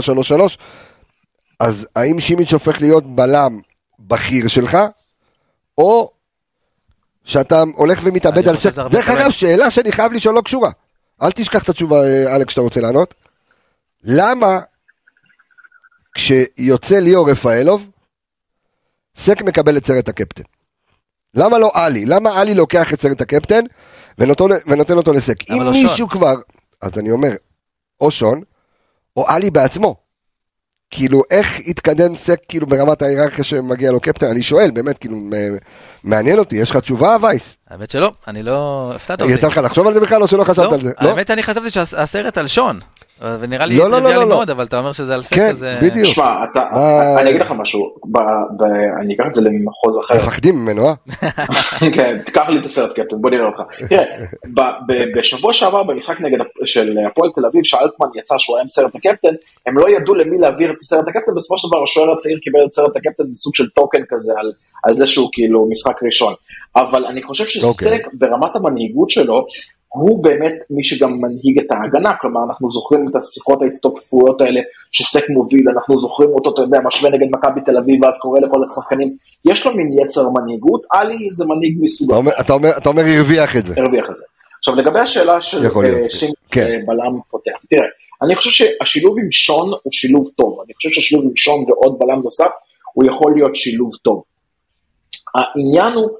אז האם סימיץ' הופך להיות בלם בכיר שלך, או שאתה הולך ומתאבד על סק? דרך אגב, שאלה שאני חייב לשאול לא קשורה. אל תשכח את התשובה, אלכס, שאתה רוצה לענות. למה כשיוצא ליאור רפאלוב, סק מקבל את סרט הקפטן? למה לא אלי? למה אלי לוקח את סרט הקפטן ונותן אותו לסק? אם מישהו כבר, אז אני אומר, או שון, או אלי בעצמו. כאילו, איך התקדם סק כאילו ברמת ההיררכיה שמגיע לו קפטן? אני שואל, באמת, כאילו, מעניין אותי, יש לך תשובה, וייס? האמת שלא, אני לא הפתעת אותי. יצא לך לחשוב על זה בכלל, או שלא חשבת על זה? האמת אני חשבתי שהסרט על שון, ונראה לי טריוויאלי מאוד, אבל אתה אומר שזה על סק כזה... כן, בדיוק. תשמע, אני אגיד לך משהו, אני אקח את זה למחוז אחר. מפחדים ממנו, אה? כן, תקח לי את הסרט קפטן, בוא נראה אותך. תראה, בשבוע שעבר במשחק נגד של הפועל תל אביב, שאלטמן יצא שהוא היה עם סרט הקפטן, הם לא ידעו למי להעביר את סרט הקפטן, בסופו של דבר השוער הצעיר קיבל את סרט הקפטן בסוג של טוקן כזה, על זה שהוא כאילו משחק ראשון. אבל אני חושב שסק ברמת המנהיגות שלו, הוא באמת מי שגם מנהיג את ההגנה, כלומר אנחנו זוכרים את השיחות ההצטופפויות האלה שסק מוביל, אנחנו זוכרים אותו, אתה יודע, משווה נגד מכבי תל אביב, ואז קורא לכל השחקנים, יש לו מין יצר מנהיגות, אלי זה מנהיג מסוג. אתה אומר הרוויח את זה. הרוויח את זה. עכשיו לגבי השאלה של בלם פותח, תראה, אני חושב שהשילוב עם שון הוא שילוב טוב, אני חושב שהשילוב עם שון ועוד בלם נוסף, הוא יכול להיות שילוב טוב. העניין הוא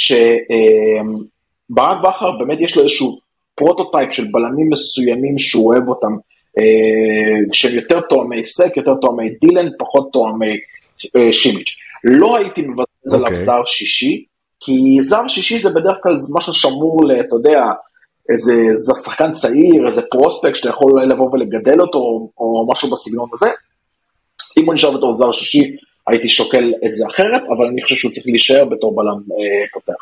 ברק בכר באמת יש לו איזשהו פרוטוטייפ של בלמים מסוימים שהוא אוהב אותם, שהם יותר תואמי סק, יותר תואמי דילן, פחות תואמי שימיץ'. לא הייתי מבזז עליו זר שישי, כי זר שישי זה בדרך כלל משהו שמור אתה יודע, איזה שחקן צעיר, איזה פרוספקט שאתה יכול אולי לבוא ולגדל אותו, או משהו בסגנון הזה. אם הוא נשאר בתור זר שישי, הייתי שוקל את זה אחרת, אבל אני חושב שהוא צריך להישאר בתור בלם פותח.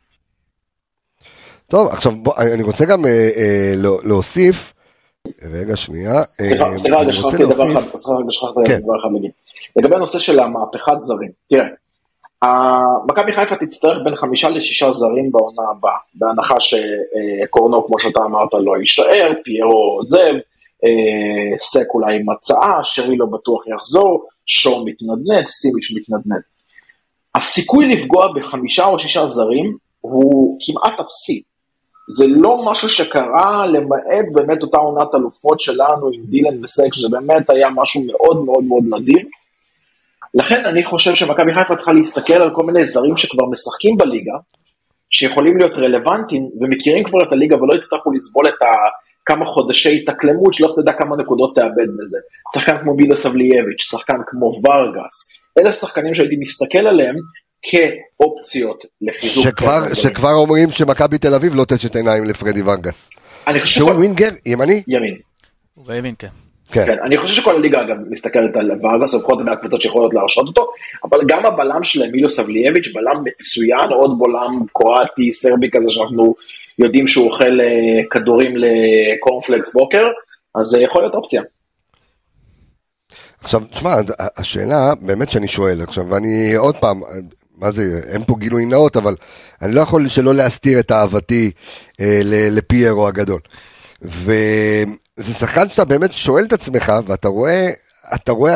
טוב, עכשיו אני רוצה גם להוסיף, רגע שנייה, סליחה, אני שכחתי דבר אחד להגיד, לגבי הנושא של המהפכת זרים, תראה, מכבי חיפה תצטרך בין 5 ל6 זרים בעונה הבאה, בהנחה שקורנו כמו שאתה אמרת לא יישאר, פיירו עוזב, סק אולי עם הצעה, שרי לא בטוח יחזור, שור מתנדנד, סימיץ' מתנדנד. הסיכוי לפגוע ב5 או 6 זרים הוא כמעט אפסי. זה לא משהו שקרה למעט באמת אותה עונת אלופות שלנו עם דילן וסק, שזה באמת היה משהו מאוד מאוד מאוד נדיר. לכן אני חושב שמכבי חיפה צריכה להסתכל על כל מיני זרים שכבר משחקים בליגה, שיכולים להיות רלוונטיים ומכירים כבר את הליגה ולא יצטרכו לסבול את כמה חודשי התאקלמות, שלא תדע כמה נקודות תאבד מזה. שחקן כמו מילו סבלייביץ', שחקן כמו ורגס, אלה שחקנים שהייתי מסתכל עליהם, כאופציות לחיזוק. שכבר אומרים שמכבי תל אביב לא תשת עיניים לפרדי ונגס. אני חושב שהוא ווינגר, ימני? ימין. הוא בימין, כן. כן, אני חושב שכל הליגה אגב מסתכלת על ורגס, לפחות מהקבוצות שיכולות להרשות אותו, אבל גם הבלם של אמילו סבליאביץ', בלם מצוין, עוד בלם קרואטי, סרבי כזה שאנחנו יודעים שהוא אוכל כדורים לקורנפלקס בוקר, אז זה יכול להיות אופציה. עכשיו, תשמע, השאלה באמת שאני שואל, עכשיו, ואני עוד פעם, מה זה, אין פה גילוי נאות, אבל אני לא יכול שלא להסתיר את אהבתי לפיירו הגדול. וזה שחקן שאתה באמת שואל את עצמך, ואתה רואה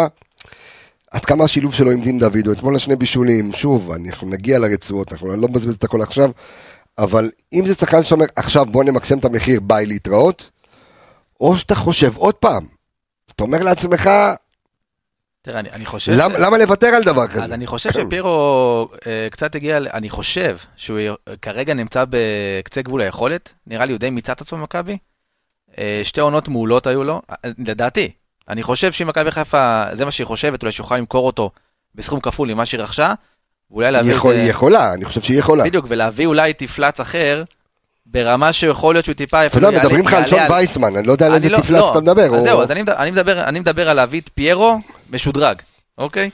עד כמה השילוב שלו עם דין דוד, אתמול השני בישולים, שוב, אנחנו נגיע לרצועות, אני לא מבזבז את הכל עכשיו, אבל אם זה שחקן שאומר, עכשיו בוא נמקסם את המחיר, ביי להתראות, או שאתה חושב עוד פעם, אתה אומר לעצמך, תראה, אני חושב... למה לוותר על דבר כזה? אז אני חושב שפירו קצת הגיע, אני חושב שהוא כרגע נמצא בקצה גבול היכולת, נראה לי הוא די מיצה את עצמו במכבי, שתי עונות מעולות היו לו, לדעתי, אני חושב שאם מכבי חיפה, זה מה שהיא חושבת, אולי שיוכל למכור אותו בסכום כפול עם מה שהיא רכשה, ואולי להביא את זה... היא יכולה, אני חושב שהיא יכולה. בדיוק, ולהביא אולי תפלץ אחר, ברמה שיכול להיות שהוא טיפה... אתה יודע, מדברים לך על שון וייסמן, אני לא יודע על איזה תפלץ אתה מדבר. אז זהו, אז אני מדבר על להביא את פיירו משודרג, אוקיי?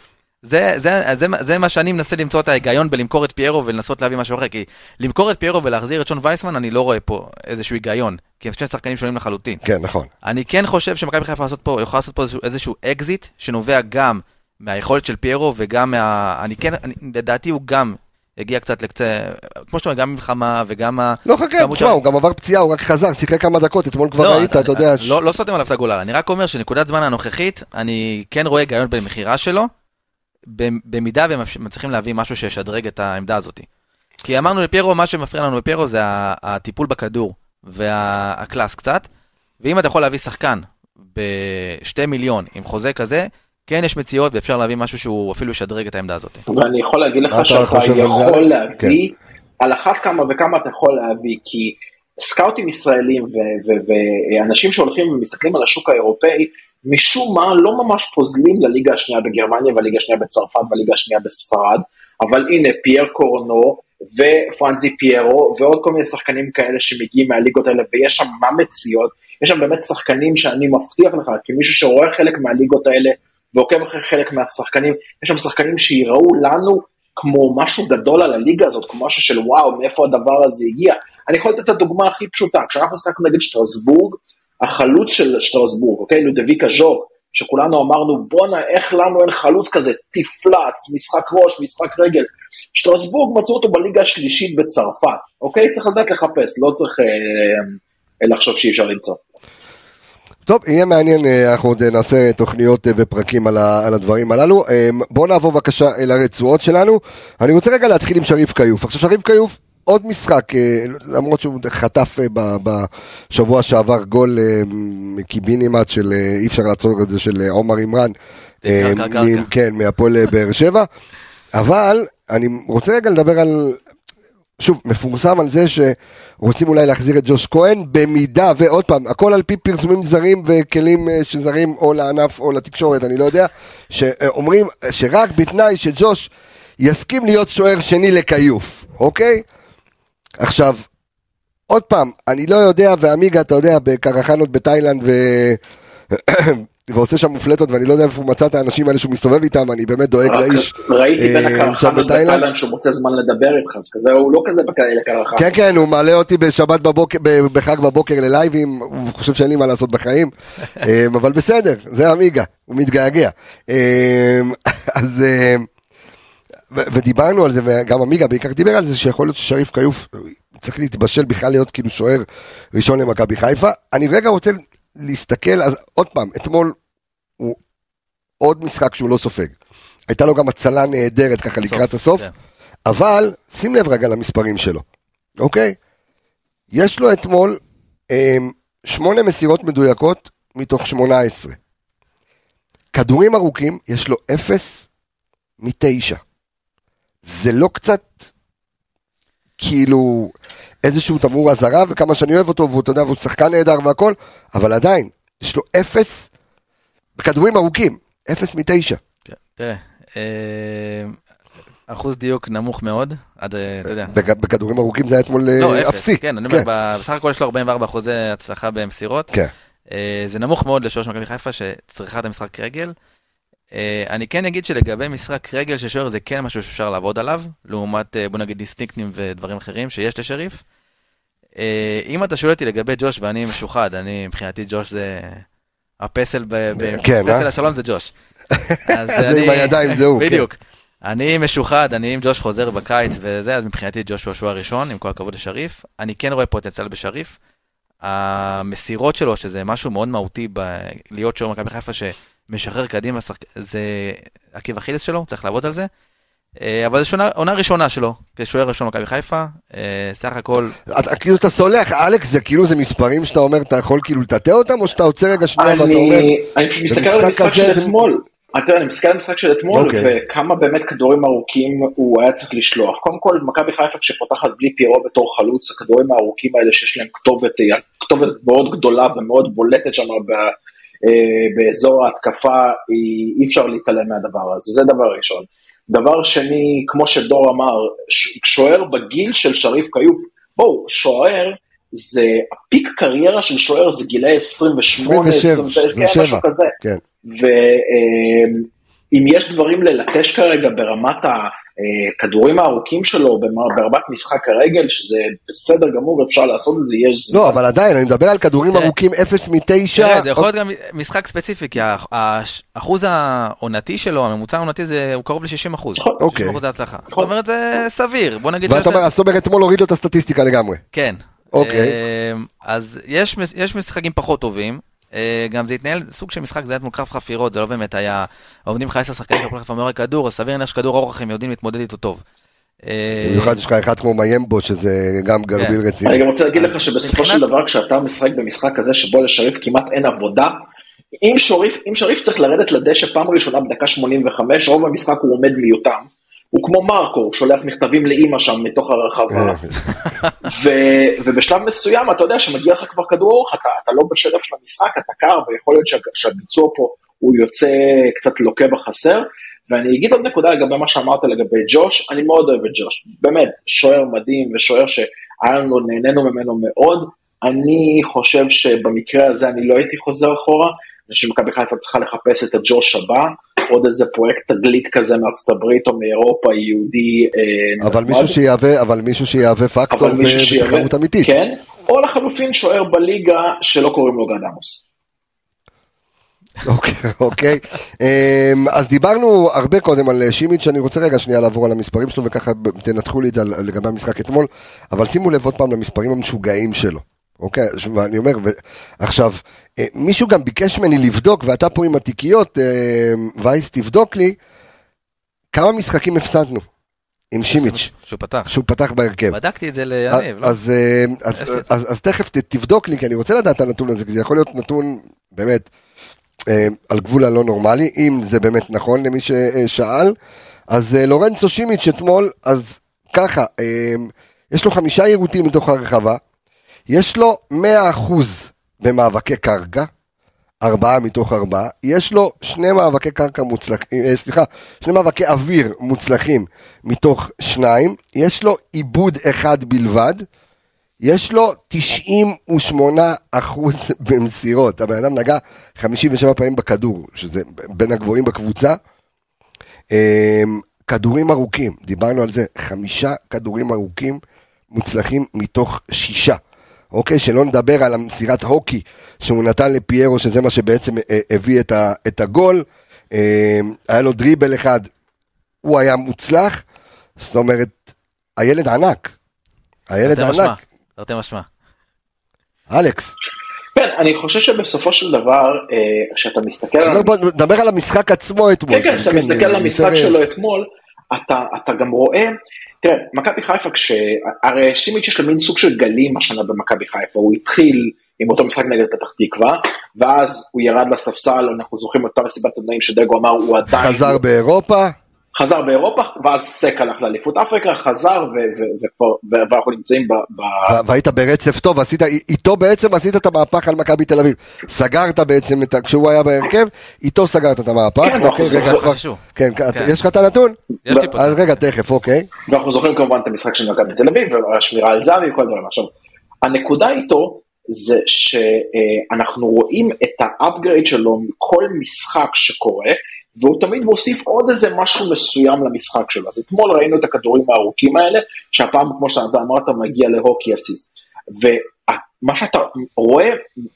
זה מה שאני מנסה למצוא את ההיגיון בלמכור את פיירו ולנסות להביא משהו אחר, כי למכור את פיירו ולהחזיר את שון וייסמן, אני לא רואה פה איזשהו היגיון, כי הם שני שחקנים שונים לחלוטין. כן, נכון. אני כן חושב שמכבי חיפה יכולה לעשות פה איזשהו אקזיט, שנובע גם מהיכולת של פיירו, וגם לדעתי הוא גם הגיע קצת לקצה, כמו שאתה אומר, גם מלחמה וגם... לא חכה, תשמע, הוא גם עבר פציעה, הוא רק חזר, שיחק כמה דקות, אתמול כבר ראית, אתה יודע... לא סותם עליו את הגולל, אני רק אומר שנקודת זמן הנוכחית, אני כן רואה היגיון במחירה שלו, במידה והם מצליחים להביא משהו שישדרג את העמדה הזאת. כי אמרנו לפיירו, מה שמפריע לנו בפיירו זה הטיפול בכדור והקלאס קצת, ואם אתה יכול להביא שחקן ב2 מיליון עם חוזה כזה, כן יש מציאות ואפשר להביא משהו שהוא אפילו ישדרג את העמדה הזאת. ואני יכול להגיד לך שאתה יכול להביא, על אחת כמה וכמה אתה יכול להביא, כי סקאוטים ישראלים ואנשים שהולכים ומסתכלים על השוק האירופאי, משום מה לא ממש פוזלים לליגה השנייה בגרמניה והליגה השנייה בצרפת והליגה השנייה בספרד, אבל הנה פייר קורנו ופרנזי פיירו ועוד כל מיני שחקנים כאלה שמגיעים מהליגות האלה, ויש שם מה מציאות, יש שם באמת שחקנים שאני מבטיח לך, כי מישהו שרואה חלק מהליגות האלה ועוקב אחרי חלק מהשחקנים, יש שם שחקנים שיראו לנו כמו משהו גדול על הליגה הזאת, כמו משהו של וואו, מאיפה הדבר הזה הגיע. אני יכול לתת את הדוגמה הכי פשוטה, כשאנחנו שחקנו נגד שטרסבורג, החלוץ של שטרסבורג, אוקיי, לודוויק אז'ור, שכולנו אמרנו, בונה, איך לנו אין חלוץ כזה, תפלץ, משחק ראש, משחק רגל. שטרסבורג מצאו אותו בליגה השלישית בצרפת, אוקיי, צריך לדעת לחפש, לא צריך לחשוב שאי אפשר למצוא. טוב, יהיה מעניין, אנחנו עוד נעשה תוכניות ופרקים על הדברים הללו. בואו נעבור בבקשה אל הרצועות שלנו. אני רוצה רגע להתחיל עם שריף קיוף. עכשיו שריף קיוף, עוד משחק, למרות שהוא חטף בשבוע שעבר גול קיבינימט של, אי אפשר לעצור את זה, של עומר אימרן, כן, מהפועל באר שבע. אבל אני רוצה רגע לדבר על... שוב, מפורסם על זה שרוצים אולי להחזיר את ג'וש כהן, במידה, ועוד פעם, הכל על פי פרסומים זרים וכלים שזרים או לענף או לתקשורת, אני לא יודע, שאומרים שרק בתנאי שג'וש יסכים להיות שוער שני לקיוף, אוקיי? עכשיו, עוד פעם, אני לא יודע, ועמיגה, אתה יודע, בקרחנות בתאילנד ועושה שם מופלטות, ואני לא יודע איפה הוא מצא את האנשים האלה שהוא מסתובב איתם, אני באמת דואג לאיש. ראיתי בין הקרחנות בתאילנד שהוא מוצא זמן לדבר איתך, אז כזה, הוא לא כזה לקרחנות. כן, כן, הוא מעלה אותי בשבת בבוקר, בחג בבוקר ללייבים, הוא חושב שאין לי מה לעשות בחיים, אבל בסדר, זה אמיגה, הוא מתגעגע. אז, ודיברנו על זה, וגם אמיגה בעיקר דיבר על זה, שיכול להיות ששריף קיוף צריך להתבשל בכלל להיות כאילו שוער ראשון למכבי חיפה. אני רגע רוצה להסתכל, אז עוד פעם, אתמול הוא עוד משחק שהוא לא סופג. הייתה לו גם הצלה נהדרת ככה לקראת הסוף, אבל שים לב רגע למספרים שלו, אוקיי? יש לו אתמול 8 מסירות מדויקות מתוך 18. כדורים ארוכים, יש לו 0 מ-9. זה לא קצת כאילו איזשהו תמרור הזרה, וכמה שאני אוהב אותו, ואתה יודע, והוא שחקן נהדר והכל, אבל עדיין, יש לו 0 בכדורים ארוכים, 0 מ-9. תראה, אחוז דיוק נמוך מאוד, עד, אתה יודע. בכדורים ארוכים זה היה אתמול אפסי. כן, אני אומר, בסך הכל יש לו 44% הצלחה במסירות. כן. זה נמוך מאוד לשוער של מכבי חיפה שצריכה את המשחק רגל. אני כן אגיד שלגבי משחק רגל של שוער זה כן משהו שאפשר לעבוד עליו, לעומת בוא נגיד דיסטינקטים ודברים אחרים שיש לשריף. אם אתה שואל אותי לגבי ג'וש ואני משוחד, מבחינתי ג'וש זה הפסל פסל השלום זה ג'וש. זה עם הידיים זהו. בדיוק. אני משוחד, אם ג'וש חוזר בקיץ וזה, אז מבחינתי ג'וש הוא השוער הראשון, עם כל הכבוד לשריף. אני כן רואה פוטנציאל בשריף. המסירות שלו, שזה משהו מאוד מהותי להיות שוער מכבי חיפה שמשחרר קדימה, זה עקב אכילס שלו, צריך לעבוד על זה. אבל זו עונה ראשונה שלו, כשוער ראשון מכבי חיפה, סך הכל... כאילו אתה סולח, אלכס, זה כאילו זה מספרים שאתה אומר, אתה יכול כאילו לטאטא אותם, או שאתה עוצר רגע שנייה ואתה אומר... אני מסתכל על המשחק של אתמול, אני מסתכל על המשחק של אתמול, וכמה באמת כדורים ארוכים הוא היה צריך לשלוח. קודם כל, מכבי חיפה כשפותחת בלי פירו בתור חלוץ, הכדורים הארוכים האלה שיש להם כתובת מאוד גדולה ומאוד בולטת שם באזור ההתקפה, אי אפשר להתעלם מהדבר הזה, זה דבר ראשון. דבר שני, כמו שדור אמר, שוער בגיל של שריף קיוף, בואו, שוער, זה הפיק קריירה של שוער, זה גילי 28, 29, משהו כזה. כן. ואם יש דברים ללטש כרגע ברמת הכדורים הארוכים שלו, ברמת משחק הרגל, שזה בסדר גמור, אפשר לעשות את זה, יש... לא, אבל עדיין, אני מדבר על כדורים ארוכים 0 מ-9. זה יכול להיות גם משחק ספציפי, כי האחוז העונתי שלו, הממוצע העונתי, הוא קרוב ל-60%. אוקיי. 60% הצלחה. זאת אומרת, זה סביר. בוא נגיד ואתה אומר, אז זאת אומרת, אתמול הוריד לו את הסטטיסטיקה לגמרי. כן. אוקיי. אז יש משחקים פחות טובים, גם זה התנהל סוג של משחק, זה היה מול קרב חפירות, זה לא באמת היה, עובדים לך 10 שחקנים שהפועל חיפה מאחורי כדור, אז סביר יש כדור ארוך, הם יודעים להתמודד איתו טוב. במיוחד יש לך אחד כמו מיימבו, שזה גם גרביל רציני. אני גם רוצה להגיד לך שבסופו של דבר, כשאתה משחק במשחק הזה, שבו לשריף כמעט אין עבודה, אם שריף צריך לרדת לדשא פעם ראשונה בדקה 85, רוב המשחק הוא עומד מיותם, הוא כמו מרקו, הוא שולח מכתבים לאמא שם מתוך הרחבה, ובשלב מסוים אתה יודע שמגיע לך כבר כדור ארוך, אתה לא בשלב של המשחק, אתה קר, ויכול להיות שהביצוע פה הוא יוצא קצת לוקה בחסר, ואני אגיד עוד נקודה לגבי מה שאמרת לגבי ג'וש, אני מאוד אוהב את ג'וש, באמת, שוער מדהים ושוער נהנינו ממנו מאוד, אני חושב שבמקרה הזה אני לא הייתי חוזר אחורה, אני חושב שמכבי חיפה צריכה לחפש את הג'וש הבא, עוד איזה פרויקט תגלית כזה מארצות הברית או מאירופה, יהודי אבל מישהו שיהווה פקטור ותחרות אמיתית. כן, או לחלופין שוער בליגה שלא קוראים לו גד עמוס. אוקיי. אז דיברנו הרבה קודם על שימיץ', אני רוצה רגע שנייה לעבור על המספרים שלו, וככה תנתחו לי את זה לגבי המשחק אתמול, אבל שימו לב עוד פעם למספרים המשוגעים שלו. אוקיי, ואני אומר, עכשיו, מישהו גם ביקש ממני לבדוק, ואתה פה עם התיקיות, וייס, תבדוק לי, כמה משחקים הפסדנו עם שימיץ'. שהוא פתח בהרכב. בדקתי את זה ליניב, לא? אז תכף תבדוק לי, כי אני רוצה לדעת את הנתון הזה, כי זה יכול להיות נתון באמת על גבול הלא נורמלי, אם זה באמת נכון למי ששאל. אז לורנצו שימיץ' אתמול, אז ככה, יש לו 5 יירוטים מתוך הרחבה, יש לו 100% במאבקי קרקע, 4 מתוך 4, יש לו 2 מאבקי קרקע מוצלחים, 2 מאבקי אוויר מוצלחים מתוך 2, יש לו עיבוד 1 בלבד, יש לו 98% במסירות, הבן אדם נגע 57 פעמים בכדור, שזה בין הגבוהים בקבוצה, כדורים ארוכים, דיברנו על זה, 5 כדורים ארוכים מוצלחים מתוך 6, אוקיי, שלא נדבר על המסירת הוקי שהוא נתן לפיירו, שזה מה שבעצם הביא את הגול, היה לו דריבל אחד, הוא היה מוצלח, זאת אומרת, הילד ענק, תרתי משמע. אלכס. כן, אני חושב שבסופו של דבר, כשאתה מסתכל על... נדבר על המשחק עצמו אתמול. כן, כשאתה מסתכל על המשחק שלו אתמול, אתה גם רואה, תראה, מכבי חיפה, הרי שימיץ' יש לו מין סוג של גלים השנה במכבי חיפה, הוא התחיל עם אותו משחק נגד פתח תקווה, ואז הוא ירד לספסל, אנחנו זוכרים אותה מסיבת עיתונאים שדגו אמר, הוא עדיין... חזר באירופה. חזר באירופה, ואז סק הלך לאליפות אפריקה, חזר, ואנחנו נמצאים והיית ברצף טוב, איתו בעצם עשית את המהפך על מכבי תל אביב, סגרת בעצם, כשהוא היה בהרכב, איתו סגרת את המהפך, כן, יש לך את הנתון? יש לי פה. אז רגע, תכף, אוקיי. ואנחנו זוכרים כמובן את המשחק של מכבי תל אביב, והשמירה על זרי וכל דברים. עכשיו, הנקודה איתו, זה שאנחנו רואים את האפגרייד שלו מכל משחק שקורה, והוא תמיד מוסיף עוד איזה משהו מסוים למשחק שלו. אז אתמול ראינו את הכדורים הארוכים האלה, שהפעם, כמו שאתה אמרת, מגיע להוקי אסיסט. ומה שאתה רואה,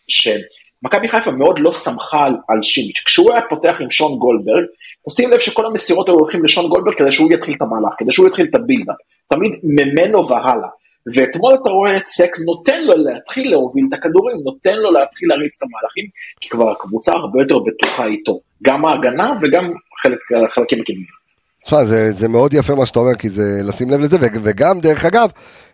שמכבי חיפה מאוד לא שמחה על שימיץ'. כשהוא היה פותח עם שון גולדברג, תשים לב שכל המסירות היו הולכים לשון גולדברג, כדי שהוא יתחיל את המהלך, כדי שהוא יתחיל את הבילדה. תמיד ממנו והלאה. ואתמול אתה רואה את סק נותן לו להתחיל להוביל את הכדורים, נותן לו להתחיל להריץ את המהלכים, כי כבר הקבוצה הרבה יותר בטוחה איתו, גם ההגנה וגם חלקים הקדמיים. זה מאוד יפה מה שאתה אומר, כי זה לשים לב לזה, וגם דרך אגב,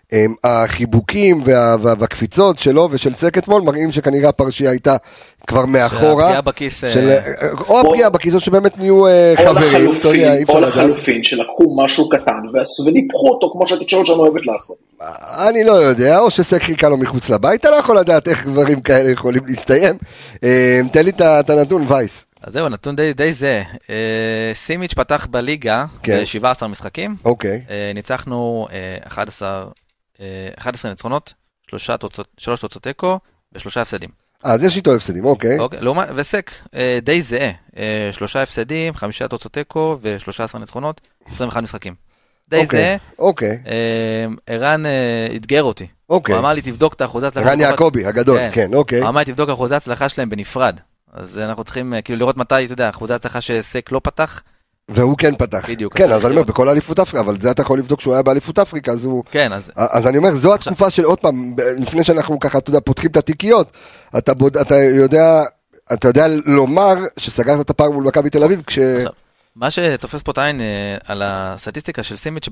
החיבוקים והקפיצות שלו ושל סק אתמול מראים שכנראה הפרשייה הייתה כבר מאחורה, שהפגיעה בכיס, או הפגיעה בכיס, או שבאמת נהיו חברים, או לחלופין שלקחו משהו קטן וניפחו אותו כמו שהתקשורת שלנו אוהבת לעשות. אני לא יודע, או שסק חיכה לו מחוץ לבית, אתה לא יכול לדעת איך דברים כאלה יכולים להסתיים. תן לי את הנתון וייס. אז זהו, נתון די זה. סימיץ' פתח בליגה ב-17 משחקים. אוקיי. ניצחנו 11 ניצחונות, 3 תוצאות תיקו ו3 הפסדים. אז יש איתו הפסדים, אוקיי. וסק די זהה, 3 הפסדים, 5 תוצאות תיקו ו13 ניצחונות, 21 משחקים. די זהה. אוקיי. ערן התגר אותי. אוקיי. הוא אמר לי תבדוק את האחוזי הצלחה. ערן יעקבי, הגדול, כן, אוקיי. הוא אמר לי תבדוק האחוזי הצלחה שלהם בנפרד. אז אנחנו צריכים כאילו לראות מתי, אתה יודע, אחוזי הצלחה שסק לא פתח. והוא כן פתח. בדיוק. כן, אז אני אומר, בכל אליפות אפריקה, אבל זה אתה יכול לבדוק שהוא היה באליפות אפריקה, אז הוא... כן, אז אני אומר, זו התקופה של עוד פעם, לפני שאנחנו ככה, אתה יודע, פותחים את התיקיות, אתה יודע לומר שסגרת את הפער מול מכבי תל אביב, מה שתופס פה עין על הסטטיסטיקה של סימיץ'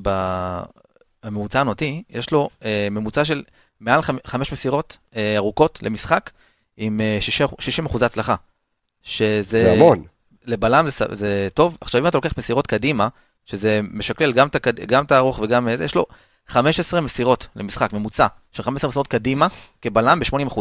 בממוצע הנוטי, יש לו ממוצע של מעל 5 מסירות ארוכות למשחק, עם 60% הצלחה. זה המון. לבלם זה טוב. עכשיו אם אתה לוקח מסירות קדימה, שזה משקלל גם את הארוך וגם זה, יש לו 15 מסירות למשחק, ממוצע של 15 מסירות קדימה, כבלם ב-80%.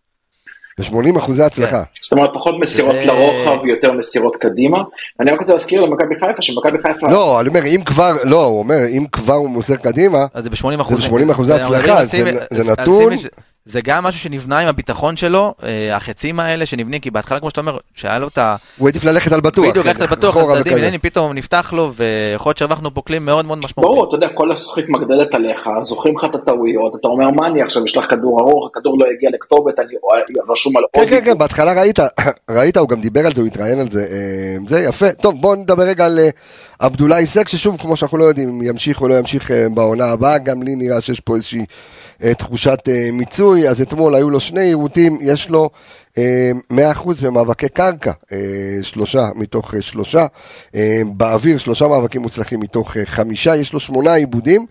ב-80% הצלחה. זאת אומרת, פחות מסירות לרוחב ויותר מסירות קדימה. אני רק רוצה להזכיר למכבי חיפה, שמכבי חיפה... לא, אני אומר, הוא אומר, אם כבר הוא מוסר קדימה, אז זה ב-80%. זה ב-80% הצלחה, זה נתון... זה גם משהו שנבנה עם הביטחון שלו, החצים האלה שנבנים, כי בהתחלה, כמו שאתה אומר, שהיה לו את ה... הוא העדיף ללכת על בטוח. בדיוק, ללכת על בטוח, אז תדעים, הנה, פתאום נפתח לו, ויכול להיות שהרווחנו פה כלים מאוד מאוד משמעותי. ברור, אתה יודע, כל השחק מגדלת עליך, זוכרים לך את הטעויות, אתה אומר, מה אני עכשיו, יש לך כדור ארוך, הכדור לא הגיע לכתובת, אני רשום על עוד... כן, כן, בהתחלה ראית, הוא גם דיבר על זה, הוא התראיין על זה, זה יפה. טוב, בואו נדבר רגע על עבדולאי סק, ששוב, כמו שאנחנו לא יודעים, אם ימשיך או לא ימשיך בעונה הבאה, גם לי נראה שיש פה איזושהי תחושת מיצוי. אז אתמול היו לו 2 עירותים, יש לו 100% במאבקי קרקע, 3 מתוך 3, באוויר 3 מאבקים מוצלחים מתוך 5, יש לו 8 עיבודים,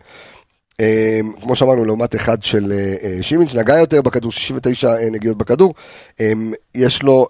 כמו שאמרנו, לעומת אחד של שימיץ', נגע יותר בכדור, 69 נגיעות בכדור, יש לו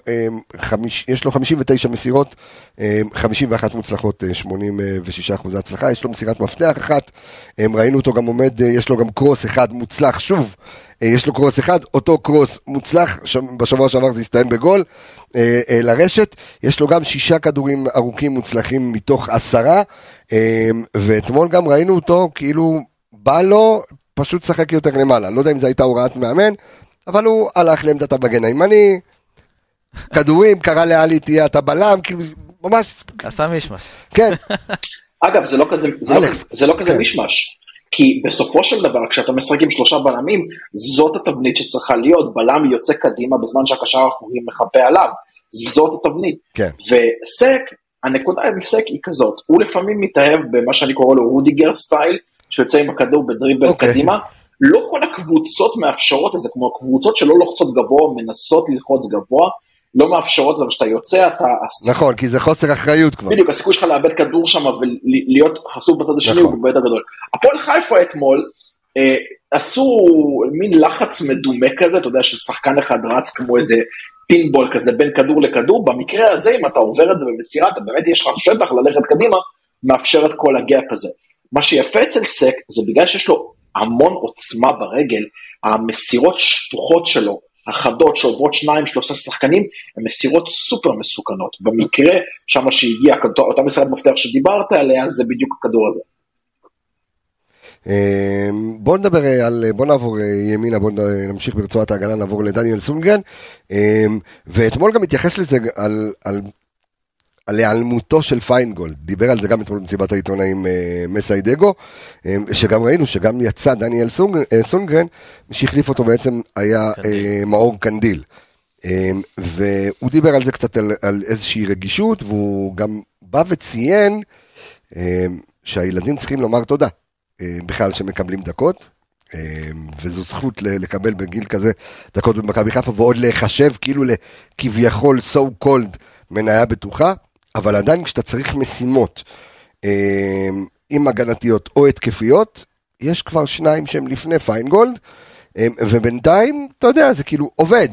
59 מסירות, 51 מוצלחות, 86% הצלחה, יש לו מסירת מפתח אחת, ראינו אותו גם עומד, יש לו גם קרוס אחד מוצלח, שוב, יש לו קרוס אחד, אותו קרוס מוצלח, בשבוע שעבר זה הסתיים בגול, לרשת, יש לו גם 6 כדורים ארוכים מוצלחים מתוך 10, ואתמול גם ראינו אותו, כאילו, בא לו פשוט שחק יותר למעלה, לא יודע אם זו הייתה הוראת מאמן, אבל הוא הלך לעמדת המגן הימני, כדורים, קרא לאלי תהיה אתה בלם, כאילו ממש... עשה מישמש. כן. אגב, זה לא כזה מישמש, כי בסופו של דבר, כשאתה משחק עם 3 בלמים, זאת התבנית שצריכה להיות, בלם יוצא קדימה בזמן שהקשר האחורי מחפה עליו, זאת התבנית. כן. וסק, הנקודה עם סק היא כזאת, הוא לפעמים מתאהב במה שאני קורא לו רודיגר סטייל, שיוצא עם הכדור בדריבל קדימה, לא כל הקבוצות מאפשרות את זה, כמו הקבוצות שלא לוחצות גבוה, מנסות ללחוץ גבוה, לא מאפשרות, אבל כשאתה יוצא, אתה... נכון, כי זה חוסר אחריות כבר. בדיוק, הסיכוי שלך לאבד כדור שם, ולהיות חשוף בצד השני, הוא הרבה יותר גדול. הפועל חיפה אתמול, עשו מין לחץ מדומה כזה, אתה יודע ששחקן אחד רץ כמו איזה פינבול כזה, בין כדור לכדור, במקרה הזה, אם אתה עובר את זה במסירה, אתה באמת יש לך שטח ללכת קדימה, מאפשר את כל הגאפ הזה. מה שיפה אצל סק, זה בגלל שיש לו המון עוצמה ברגל, המסירות שטוחות שלו, החדות שעוברות 2-3 שחקנים, הן מסירות סופר מסוכנות. במקרה שמה שהגיע, אותה מסירת מפתח שדיברת עליה, זה בדיוק הכדור הזה. בוא נעבור ימינה, בוא נמשיך ברצועת ההגנה, נעבור לדניאל סונגרן, ואתמול גם התייחס לזה על העלמותו של פיינגולד, דיבר על זה גם אתמול במסיבת העיתונאים מסיידגו, שגם ראינו שגם יצא דניאל סונגרן, שהחליף אותו בעצם היה מאור קנדיל, והוא דיבר על זה קצת על איזושהי רגישות, והוא גם בא וציין שהילדים צריכים לומר תודה, בכלל שמקבלים דקות, וזו זכות לקבל בגיל כזה דקות במכבי חיפה, ועוד להיחשב כאילו לכביכול so called מניה בטוחה, אבל עדיין כשאתה צריך משימות עם הגנתיות או התקפיות, יש כבר שניים שהם לפני פיינגולד, ובינתיים, אתה יודע, זה כאילו עובד.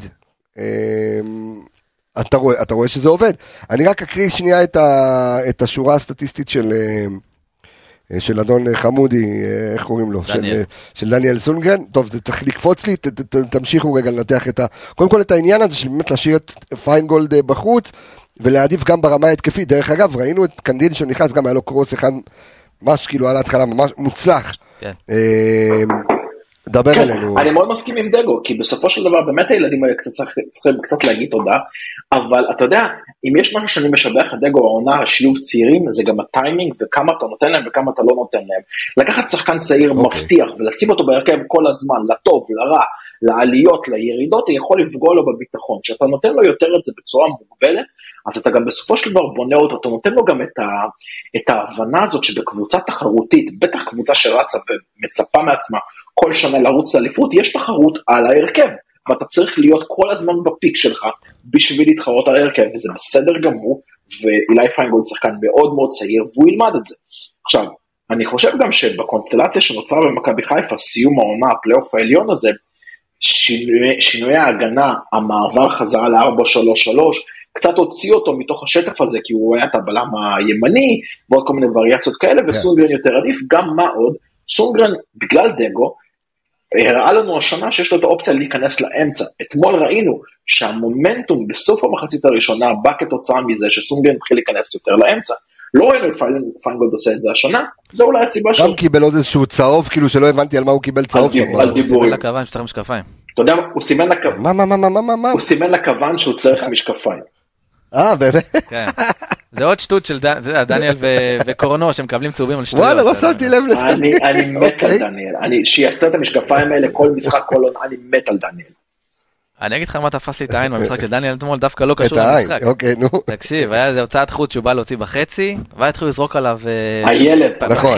אתה רואה שזה עובד. אני רק אקריא שנייה את השורה הסטטיסטית של אדון חמודי, איך קוראים לו? של דניאל סונגרן. טוב, זה צריך לקפוץ לי, תמשיכו רגע לנתח קודם כל את העניין הזה, של באמת להשאיר את פיינגולד בחוץ, ולהעדיף גם ברמה ההתקפית. דרך אגב, ראינו את קנדיל שנכנס, גם היה לו קרוס אחד, ממש כאילו על ההתחלה, ממש מוצלח. כן. דבר אלינו. אני מאוד מסכים עם דגו, כי בסופו של דבר באמת הילדים האלה צריכים קצת להגיד תודה, אבל אתה יודע, אם יש משהו שאני משבח את דגו, העונה, השילוב צעירים, זה גם הטיימינג, וכמה אתה נותן להם וכמה אתה לא נותן להם. לקחת שחקן צעיר מבטיח, ולשים אותו בהרכב כל הזמן, לטוב, לרע, לעליות, לירידות, יכול לפגוע לו בביטחון. כשאתה נותן לו יותר את זה בצורה מוגבלת, אז אתה גם בסופו של דבר בונה אותו, אתה נותן לו גם את ההבנה הזאת שבקבוצה תחרותית, בטח קבוצה שרצה ומצפה מעצמה כל שנה לרוץ לאליפות, יש תחרות על ההרכב, ואתה צריך להיות כל הזמן בפיק שלך בשביל להתחרות על ההרכב, וזה בסדר גמור, ואילי פיינגולד שחקן מאוד מאוד צעיר, והוא ילמד את זה. עכשיו, אני חושב גם שבקונסטלציה שנוצרה במכבי חיפה, סיום העונה, הפלייאוף העליון הזה, שינויי ההגנה, המעבר חזרה ל-4-3-3, קצת הוציא אותו מתוך השטף הזה, כי הוא היה את הבלם הימני, ועוד כל מיני וריאציות כאלה, וסונגרן יותר עדיף, גם מה עוד, סונגרן, בגלל דגו, הראה לנו השנה שיש לו את האופציה להיכנס לאמצע. אתמול ראינו שהמומנטום בסוף המחצית הראשונה, בא כתוצאה מזה שסונגרן התחיל להיכנס יותר לאמצע. לא ראינו את פיינגולד עושה את זה השנה, זה אולי הסיבה שלו. גם קיבל עוד איזשהו צהוב, כאילו שלא הבנתי על מה הוא קיבל צהוב. הוא סימן לכוון שצריך משקפיים. אתה יודע, הוא סימן לכוון שהוא צריך משקפיים. באמת? כן. זה עוד שטות של דניאל וקורנו שמקבלים צהובים על שטויות. וואלה, לא שמתי לב לזה. אני מת על דניאל. שיעשה את המשקפיים האלה, כל משחק, כל עונה, אני מת על דניאל. אני אגיד לך מה תפס לי את העין במשחק של דניאל אתמול, דווקא לא קשור למשחק. אוקיי, נו. תקשיב, היה איזה הוצאת חוץ שהוא בא להוציא בחצי, והתחילו לזרוק עליו הילד.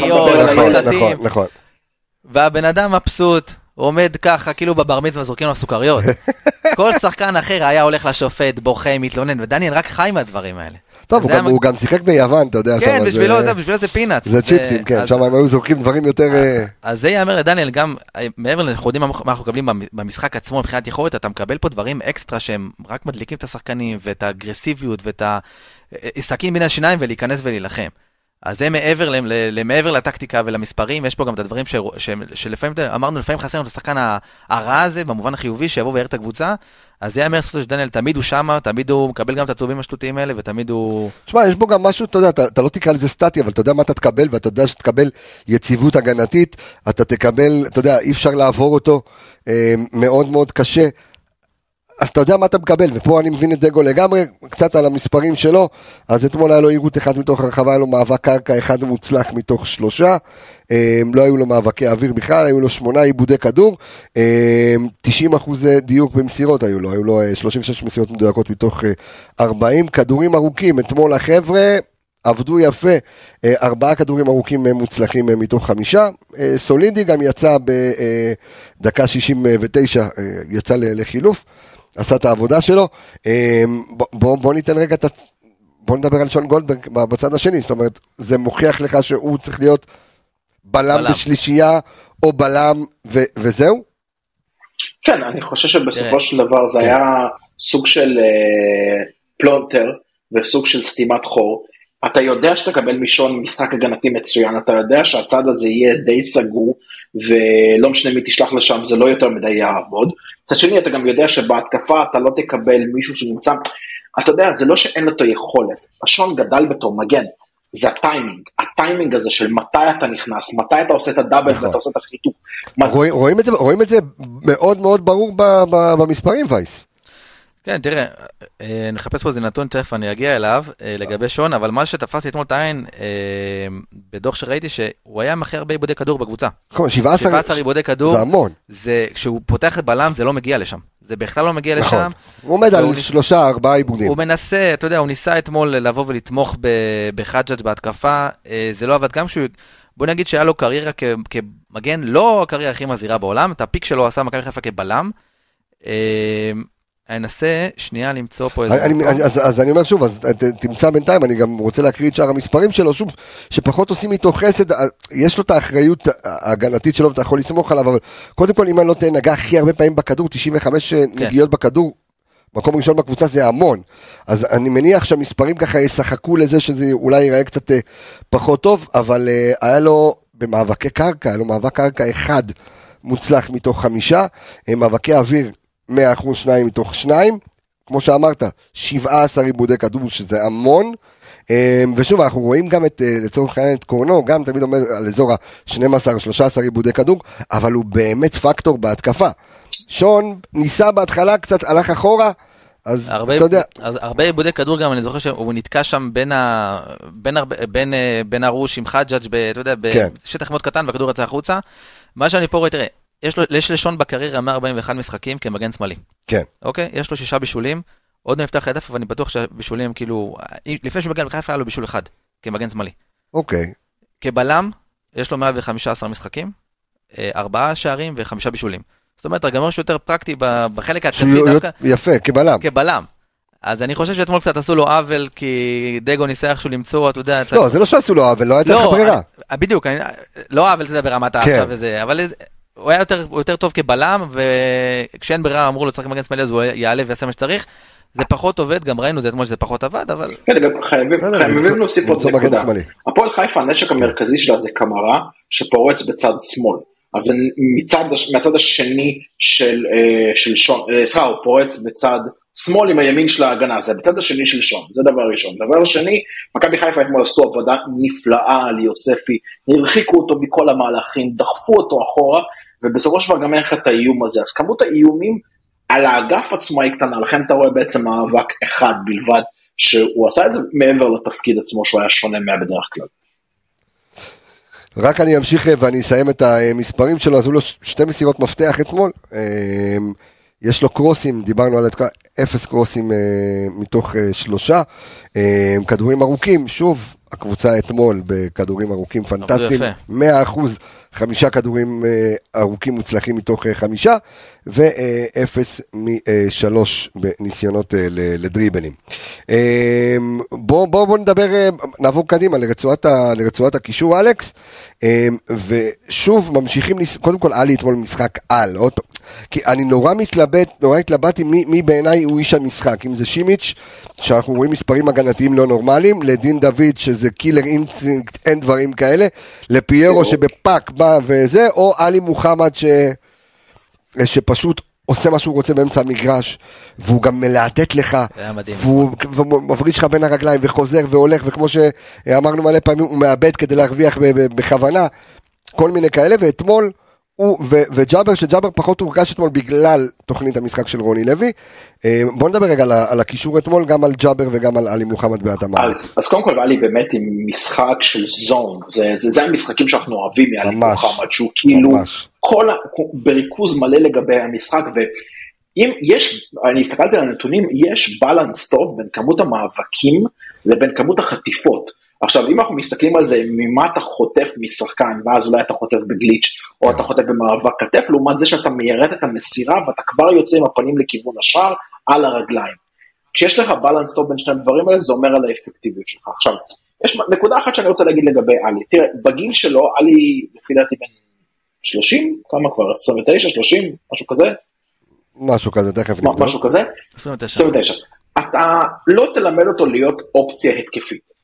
נכון. והבן אדם מבסוט, הוא עומד ככה, כאילו בבר מצווה זורקים לו סוכריות. כל שחקן אחר היה הולך לשופט, בוכה, מתלונן, ודניאל רק חי מהדברים האלה. טוב, הוא גם שיחק ביוון, אתה יודע. כן, בשבילו זה פינאץ. זה צ'יפסים, כן, שם הם היו זורקים דברים יותר... אז זה יאמר לדניאל, גם מעבר אנחנו יודעים מה אנחנו מקבלים במשחק עצמו, מבחינת יכולת, אתה מקבל פה דברים אקסטרה שהם רק מדליקים את השחקנים, ואת האגרסיביות, ואת הסתכלים בין השיניים, ולהיכנס ולהילחם. אז זה מעבר לטקטיקה ולמספרים, יש פה גם את הדברים שלפעמים, אמרנו, לפעמים חסרנו את השחקן הרע הזה, במובן החיובי, שיבוא ויעיר את הקבוצה, אז זה יאמר זכותו של דניאל, תמיד הוא שמה, תמיד הוא מקבל גם את הצהובים השטותיים האלה, ותמיד הוא... תשמע, יש בו גם משהו, אתה יודע, אתה לא תקרא לזה סטטי, אבל אתה יודע מה אתה תקבל, ואתה יודע שתקבל יציבות הגנתית, אתה תקבל, אתה יודע, אי אפשר לעבור אותו, מאוד מאוד קשה, אז אתה יודע מה אתה מקבל, ופה אני מבין את דגו לגמרי, קצת על המספרים שלו, אז אתמול היה לו עירות אחד מתוך הרחבה, היה לו מאבק קרקע אחד מוצלח מתוך 3, לא היו לו מאבקי אוויר בכלל, היו לו 8 עיבודי כדור, 90% דיוק במסירות היו לו 36 מסירות מדויקות מתוך 40, כדורים ארוכים, אתמול החבר'ה עבדו יפה, 4 כדורים ארוכים מוצלחים מתוך 5, סולידי גם יצא בדקה 69, יצא לחילוף, עשה את העבודה שלו. בוא ניתן רגע בוא נדבר על שון גולדברג בצד השני, זאת אומרת, זה מוכיח לך שהוא צריך להיות בלם בשלישייה, או בלם וזהו? כן, אני חושב שבסופו של דבר זה היה סוג של פלונטר, וסוג של סתימת חור. אתה יודע שתקבל משון משחק הגנתי מצוין, אתה יודע שהצד הזה יהיה די סגור, ולא משנה מי תשלח לשם, זה לא יותר מדי יעבוד. מצד שני, אתה גם יודע שבהתקפה אתה לא תקבל מישהו שנמצא, אתה יודע, זה לא שאין לו יכולת, השון גדל בתור מגן, זה הטיימינג הזה של מתי אתה נכנס, מתי אתה עושה את הדאבל ואתה עושה את החיתוך. רואים את זה מאוד מאוד ברור במספרים, וייס. כן, תראה, נחפש פה איזה נתון, תכף אני אגיע אליו, לגבי שון, אבל מה שתפסתי אתמול את העין, בדוח שראיתי שהוא היה הכי הרבה עיבודי כדור בקבוצה. 17 עיבודי כדור, זה המון. כשהוא פותח את בלם, זה לא מגיע לשם. זה בכלל לא מגיע לשם. הוא עומד על 3-4 עיבודים. הוא מנסה, אתה יודע, הוא ניסה אתמול לבוא ולתמוך בחג'אג' בהתקפה, זה לא עבד גם כשהוא, בוא נגיד שהיה לו קריירה כמגן, לא הקריירה הכי מזהירה בעולם, את הפיק שלו עשה מכבי חיפה כבלם, אני אנסה שנייה למצוא פה איזה... אז אני אומר שוב, אז תמצא בינתיים, אני גם רוצה להקריא את שאר המספרים שלו, שוב, שפחות עושים איתו חסד, יש לו את האחריות ההגנתית שלו, ואתה יכול לסמוך עליו, אבל קודם כל, אם אני לא תנגע הכי הרבה פעמים בכדור, 95 נגיעות בכדור, מקום ראשון בקבוצה זה המון, אז אני מניח שהמספרים ככה ישחקו לזה, שזה אולי ייראה קצת פחות טוב, אבל היה לו במאבקי קרקע, היה לו מאבק קרקע אחד מוצלח מתוך 5, מאבקי אוויר 100% 2 מתוך 2, כמו שאמרת, 17 עיבודי כדור, שזה המון, ושוב, אנחנו רואים גם לצורך העניין את קורנו, גם תמיד אומר על אזור ה-12-13 עיבודי כדור, אבל הוא באמת פקטור בהתקפה. שון ניסה בהתחלה, קצת הלך אחורה, אז אתה יודע. אז הרבה עיבודי כדור גם, אני זוכר שהוא נתקע שם בין הרוש עם חג'אג' אתה יודע, בשטח מאוד קטן, והכדור יצא החוצה. מה שאני פה רואה, תראה, יש לשון בקריירה 141 משחקים כמגן שמאלי. כן. אוקיי? יש לו 6 בישולים, עוד נפתח הדף, אבל אני בטוח שהבישולים כאילו, לפני שהוא מגן בחיפה היה לו בישול אחד, כמגן שמאלי. אוקיי. כבלם, יש לו 115 משחקים, 4 שערים ו5 בישולים. זאת אומרת, גם משהו יותר פרקטי בחלק התקפי דווקא. יפה, כבלם. כבלם. אז אני חושב שאתמול קצת עשו לו עוול, כי דגו ניסה איכשהו למצוא, אתה יודע... לא, זה לא שעשו לו עוול, לא הייתה לך ברירה. בדיוק, לא עוול, אתה יודע, ברמת עכשיו וזה, אבל הוא היה יותר טוב כבלם, וכשאין ברירה אמרו לו צריך מגן שמאלי, אז הוא יעלה ויעשה מה שצריך. זה פחות עובד, גם ראינו את זה אתמול שזה פחות עבד, אבל... כן, חייבים להוסיף עוד נקודה. הפועל חיפה, הנשק המרכזי שלה זה קמרה, שפורץ בצד שמאל. אז מהצד השני של שון, הוא פורץ בצד שמאל עם הימין של ההגנה, זה בצד השני של שון, זה דבר ראשון. דבר שני, מכבי חיפה אתמול עשו עבודה נפלאה על יוספי, הרחיקו אותו מכל המהלכים, דחפו אותו אחורה, ובסופו של דבר גם אין לך את האיום הזה. אז כמות האיומים על האגף עצמו היא קטנה, לכן אתה רואה בעצם מאבק אחד בלבד, שהוא עשה את זה מעבר לתפקיד עצמו, שהוא היה שונה בדרך כלל. רק אני אמשיך ואני אסיים את המספרים שלו, אז הוא לו 2 מסירות מפתח אתמול, יש לו קרוסים, דיברנו על 0 קרוסים מתוך 3, כדורים ארוכים, שוב, הקבוצה אתמול בכדורים ארוכים פנטסטיים, 100%, 5 כדורים ארוכים מוצלחים מתוך 5, ו0 מ3 בניסיונות לדריבלים. בוא נדבר, נעבור קדימה לרצועת הקישור אלכס, ושוב ממשיכים, קודם כל עלי אתמול משחק על, כי אני נורא התלבטתי מי בעיניי הוא איש המשחק, אם זה שימיץ' שאנחנו רואים מספרים הגנתיים לא נורמליים, לדין דוד שזה קילר אינסטינקט, אין דברים כאלה, לפיירו שבפאק בא וזה, או עלי מוחמד שפשוט עושה מה שהוא רוצה באמצע המגרש, והוא גם מלהטט לך, והוא מבריש לך בין הרגליים וחוזר והולך, וכמו שאמרנו מלא פעמים, הוא מאבד כדי להרוויח בכוונה, כל מיני כאלה, ואתמול הוא וג'אבר, שג'אבר פחות הורגש אתמול בגלל תוכנית המשחק של רוני לוי. בוא נדבר רגע על הקישור אתמול, גם על ג'אבר וגם על עלי מוחמד בהתאמה. אז קודם כל עלי באמת עם משחק של זון, זה המשחקים שאנחנו אוהבים מעלי מוחמד, שהוא כאילו בריכוז מלא לגבי המשחק, ואם יש, אני הסתכלתי על הנתונים, יש בלנס טוב בין כמות המאבקים לבין כמות החטיפות. עכשיו, אם אנחנו מסתכלים על זה, ממה אתה חוטף משחקן, ואז אולי אתה חוטף בגליץ', או אתה חוטף במאבק כתף, לעומת זה שאתה מיירט את המסירה, ואתה כבר יוצא עם הפנים לכיוון השער, על הרגליים. כשיש לך בלנס טוב בין שני הדברים האלה, זה אומר על האפקטיביות שלך. עכשיו, יש נקודה אחת שאני רוצה להגיד לגבי עלי. תראה, בגיל שלו, עלי, לפי דעתי בין 30, כמה כבר, 29, 30, משהו כזה? משהו כזה, תכף נבדוק. משהו כזה? 29. אתה לא תלמד אותו להיות אופציה התקפית.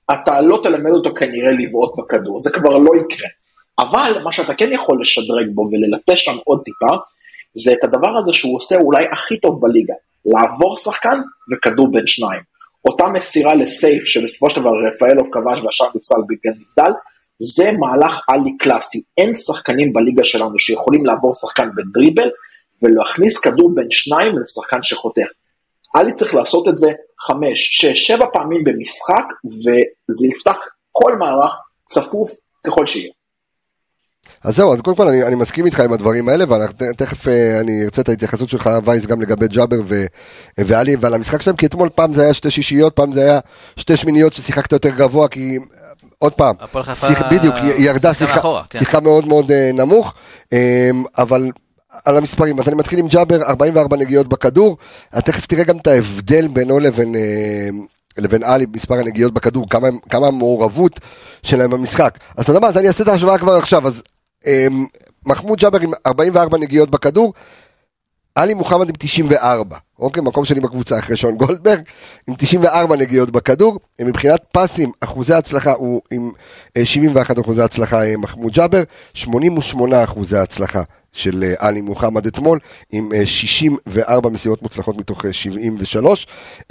אתה לא תלמד אותו כנראה לבעוט בכדור, זה כבר לא יקרה. אבל מה שאתה כן יכול לשדרג בו וללטש שם עוד טיפה, זה את הדבר הזה שהוא עושה אולי הכי טוב בליגה, לעבור שחקן וכדור בין שניים. אותה מסירה לסייף שבסופו של דבר רפאלוב כבש והשאר נפסל בגלל נבדל, זה מהלך עלי קלאסי. אין שחקנים בליגה שלנו שיכולים לעבור שחקן בדריבל, ולהכניס כדור בין שניים לשחקן שחותך. עלי צריך לעשות את זה 5, 6, 7 פעמים במשחק, וזה יפתח כל מערך צפוף ככל שיהיה. אז זהו, אז קודם כל אני מסכים איתך עם הדברים האלה, ותכף אני ארצה את ההתייחסות שלך וייס גם לגבי ג'אבר ואלי ועל המשחק שלהם, כי אתמול פעם זה היה 2 שישיות, פעם זה היה 2 שמיניות ששיחקת יותר גבוה, כי עוד פעם, בדיוק, ירדה שיחה מאוד מאוד נמוך, אבל על המספרים, אז אני מתחיל עם ג'אבר, 44 נגיעות בכדור, תכף תראה גם את ההבדל בינו לבין אלי, מספר הנגיעות בכדור, כמה המעורבות שלהם במשחק. אז אתה יודע מה, אז אני אעשה את ההשוואה כבר עכשיו, אז מחמוד ג'אבר עם 44 נגיעות בכדור, אלי מוחמד עם 94, אוקיי, מקום שני בקבוצה אחרי שון גולדברג, עם 94 נגיעות בכדור, מבחינת פסים, אחוזי הצלחה, הוא עם 71 אחוזי הצלחה מחמוד ג'אבר, 88 אחוזי הצלחה של אלי מוחמד אתמול, עם 64 מסירות מוצלחות מתוך 73,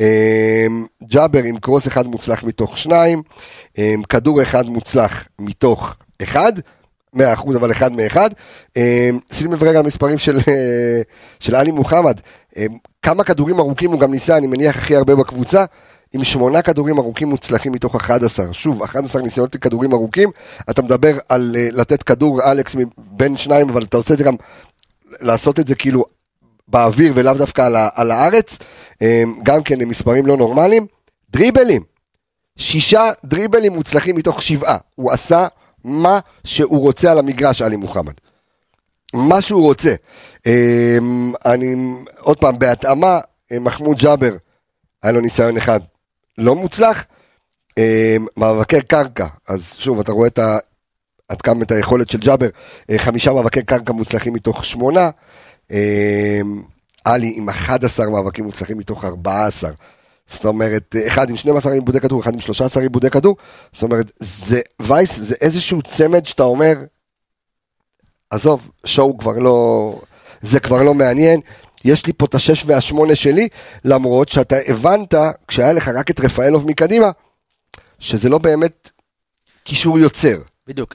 ג'אבר עם קרוס אחד מוצלח מתוך 2, כדור אחד מוצלח מתוך 1, 100%, אבל 1 מ-1, שימו לב רגע המספרים של אלי מוחמד, כמה כדורים ארוכים הוא גם ניסה, אני מניח הכי הרבה בקבוצה, עם 8 כדורים ארוכים מוצלחים מתוך 11, שוב, 11 ניסיונות לכדורים ארוכים, אתה מדבר על לתת כדור אלכס בין 2, אבל אתה עושה את זה גם, לעשות את זה כאילו באוויר ולאו דווקא על הארץ, גם כן מספרים לא נורמליים, דריבלים, 6 דריבלים מוצלחים מתוך 7, הוא עשה מה שהוא רוצה על המגרש, אלי מוחמד. מה שהוא רוצה. אני, עוד פעם, בהתאמה, מחמוד ג'אבר, היה לו ניסיון אחד לא מוצלח, מאבקי קרקע, אז שוב, אתה רואה עד כמה את היכולת של ג'אבר, 5 מאבקי קרקע מוצלחים מתוך 8, אלי עם 11 מאבקים מוצלחים מתוך 14, זאת אומרת, אחד עם 12 עיבודי כדור, אחד עם 13 עיבודי כדור, זאת אומרת, זה וייס, זה איזשהו צמד שאתה אומר, עזוב, שואו כבר לא, זה כבר לא מעניין, יש לי פה את 6 וה8 שלי, למרות שאתה הבנת, כשהיה לך רק את רפאלוב מקדימה, שזה לא באמת קישור יוצר. בדיוק,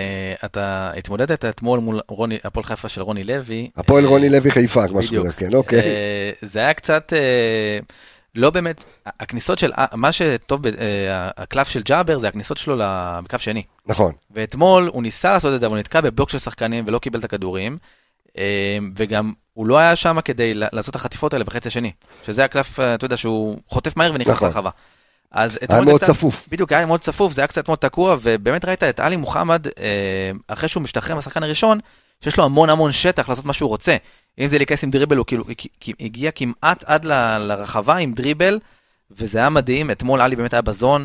כשאתה התמודדת אתמול מול הפועל חיפה של רוני לוי, הפועל רוני לוי חיפה, כמו שזה, כן, אוקיי. זה היה קצת, לא באמת, הכניסות של, מה שטוב, הקלף של ג'אבר, זה הכניסות שלו בקו שני. נכון. ואתמול הוא ניסה לעשות את זה, אבל הוא נתקע בבלוק של שחקנים ולא קיבל את הכדורים, וגם הוא לא היה שם כדי לעשות את החטיפות האלה בחצי השני, שזה הקלף, אתה יודע, שהוא חוטף מהר ונכנס לרחבה. היה מאוד צפוף. בדיוק, היה מאוד צפוף, זה היה קצת מאוד תקוע, ובאמת ראית את אלי מוחמד, אחרי שהוא משתחרר מהשחקן הראשון, שיש לו המון שטח לעשות מה שהוא רוצה. אם זה להיכנס עם דריבל, הוא כאילו הגיע כמעט עד לרחבה עם דריבל, וזה היה מדהים. אתמול אלי באמת היה בזון,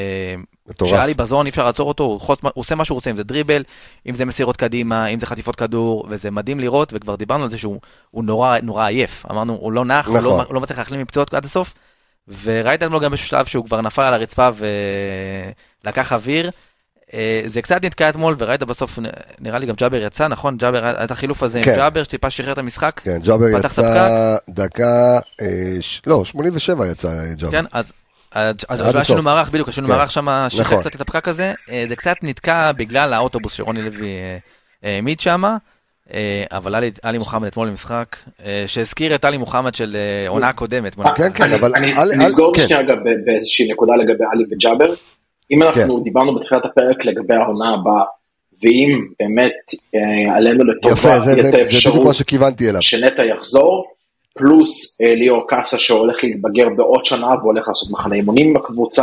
כשאלי בזון אי אפשר לעצור אותו, הוא עושה מה שהוא רוצה, אם זה דריבל, אם זה מסירות קדימה, אם זה חטיפות כדור, וזה מדהים לראות, וכבר דיברנו על זה שהוא נורא עייף. אמרנו, הוא לא נח, הוא לא מצליח להחלים מפציעות עד הסוף, וראית אתמול גם בשלב שהוא כבר נפל על הרצפה ולקח אוויר. זה קצת נתקע אתמול, וראית בסוף, נראה לי גם ג'אבר יצא, נכון? ג'אבר, את החילוף הזה עם ג'אבר, שטיפה שחרר את המשחק. כן, ג'אבר יצא דקה, לא, 87 יצא ג'אבר. כן, אז עשינו מערך, בדיוק, עשינו מערך שם, שחרר קצת את הפקק הזה, זה קצת נתקע בגלל האוטובוס שרוני לוי העמיד שם, אבל אלי מוחמד אתמול במשחק, שהזכיר את אלי מוחמד של עונה הקודמת. כן, כן, אבל... אני אסגור שנייה באיזושהי נקודה לגבי אלי וג'אבר, אם אנחנו דיברנו בתחילת הפרק לגבי העונה הבאה, ואם באמת עלינו לטובה את האפשרות שנטע יחזור, פלוס ליאור קאסה שהולך להתבגר בעוד שנה, והולך לעשות מחנה אימונים בקבוצה.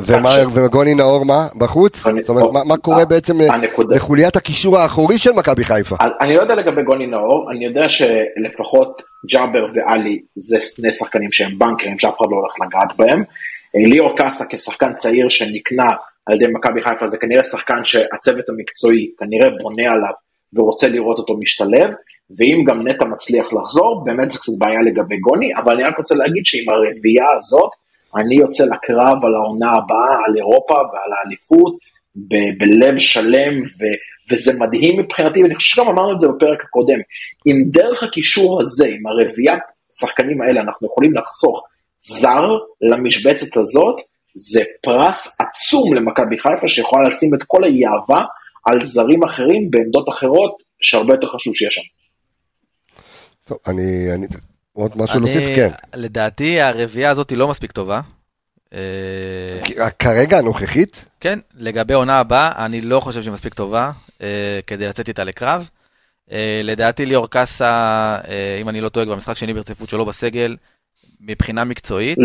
וגוני נאור מה? בחוץ? זאת אומרת, מה קורה בעצם לחוליית הקישור האחורי של מכבי חיפה? אני לא יודע לגבי גוני נאור, אני יודע שלפחות ג'אבר ואלי זה שני שחקנים שהם בנקרים, שאף אחד לא הולך לגעת בהם, ליאור קאסה כשחקן צעיר שנקנה על ידי מכבי חיפה, זה כנראה שחקן שהצוות המקצועי כנראה בונה עליו ורוצה לראות אותו משתלב, ואם גם נטע מצליח לחזור, באמת זה קצת בעיה לגבי גוני, אבל אני רק רוצה להגיד שעם הרביעייה הזאת, אני יוצא לקרב על העונה הבאה, על אירופה ועל האליפות, בלב שלם, וזה מדהים מבחינתי, ואני חושב שגם אמרנו את זה בפרק הקודם, עם דרך הקישור הזה, עם הרביעת שחקנים האלה, אנחנו יכולים לחסוך זר למשבצת הזאת, זה פרס עצום למכבי חיפה, שיכולה לשים את כל היעבה על זרים אחרים, בעמדות אחרות, שהרבה יותר חשוב שיש שם. טוב, אני עוד משהו להוסיף, כן. לדעתי הרביעה הזאת היא לא מספיק טובה. כרגע הנוכחית? כן, לגבי עונה הבאה, אני לא חושב שהיא מספיק טובה, כדי לצאת איתה לקרב. לדעתי ליאור קאסה, אם אני לא טועה במשחק שני ברציפות שלו בסגל, מבחינה מקצועית.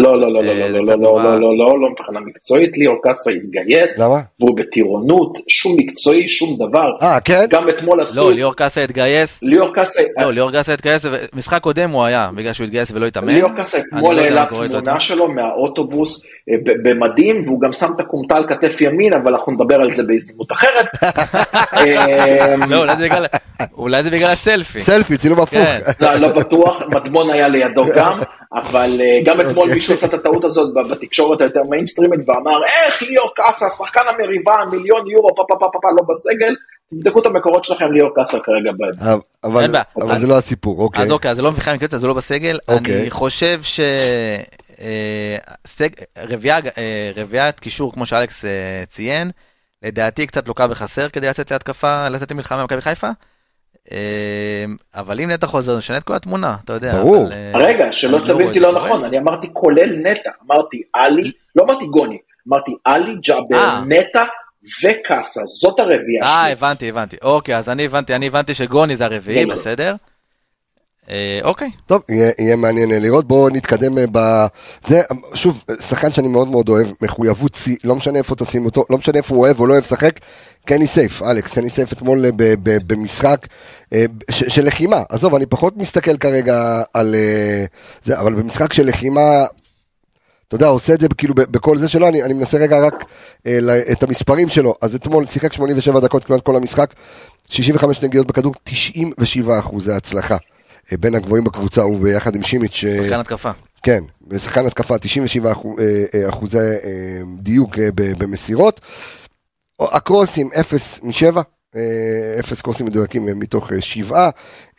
לא מבחינה מקצועית, ליאור קאסה התגייס, והוא בטירונות, שום מקצועי, שום דבר. כן? גם אתמול עשו... לא, ליאור קאסה התגייס. ליאור קאסה התגייס, משחק קודם הוא היה, בגלל שהוא התגייס ולא התאמן. ליאור קאסה אתמול העלה תמונה שלו מהאוטובוס במדים, והוא גם שם את הקומטה על כתף ימין, אבל אנחנו נדבר על זה בהזדמנות אחרת. לא, אולי זה בגלל הסלפי. סלפי, צילום הפוך. לא בטוח, מדמון היה לידו גם, אבל גם אתמול מישהו עשה את הטעות הזאת בתקשורת היותר מיינסטרימית, ואמר, איך ליאור קאסה, שחקן המריבה, מיליון יורו, לא בסגל, תבדקו את המקורות שלכם, ליאור קאסה כרגע בהם. אבל זה לא הסיפור, אוקיי. אז אוקיי, אז זה לא מבחינה מקצועית, זה לא בסגל, אני חושב רביעת קישור, כמו שאלכס ציין, לדעתי קצת לוקה וחסר כדי לצאת להתקפה, לצאת למלחמה במכבי חיפה, אבל אם נטע חוזר, נשנה את כל התמונה, אתה יודע. ברור. רגע, שלא תביאתי לא נכון, אני אמרתי כולל נטע, אמרתי אלי, לא אמרתי גוני, אמרתי אלי, ג'אבר, נטע וקאסה, זאת הרביעייה שלי. הבנתי. אוקיי, אז אני הבנתי שגוני זה הרביעי, בסדר. אוקיי. טוב, יהיה מעניין לראות, בואו נתקדם זה, שוב, שחקן שאני מאוד מאוד אוהב, מחויבות, לא משנה איפה תשים אותו, לא משנה איפה הוא אוהב או לא אוהב שחק, קני סייף, אלכס, קני סייף אתמול במשחק של לחימה, עזוב, אני פחות מסתכל כרגע על זה, אבל במשחק של לחימה, אתה יודע, עושה את זה כאילו בכל זה שלו, אני מנסה רגע רק את המספרים שלו, אז אתמול שיחק 87 דקות כמעט כל המשחק, 65 נגיעות בכדור, 97% הצלחה. בין הגבוהים בקבוצה הוא ביחד עם שימיץ' שחקן התקפה. כן, שחקן התקפה, 97% דיוק במסירות. הקרוסים 0 מ7, 0 קרוסים מדויקים מתוך 7.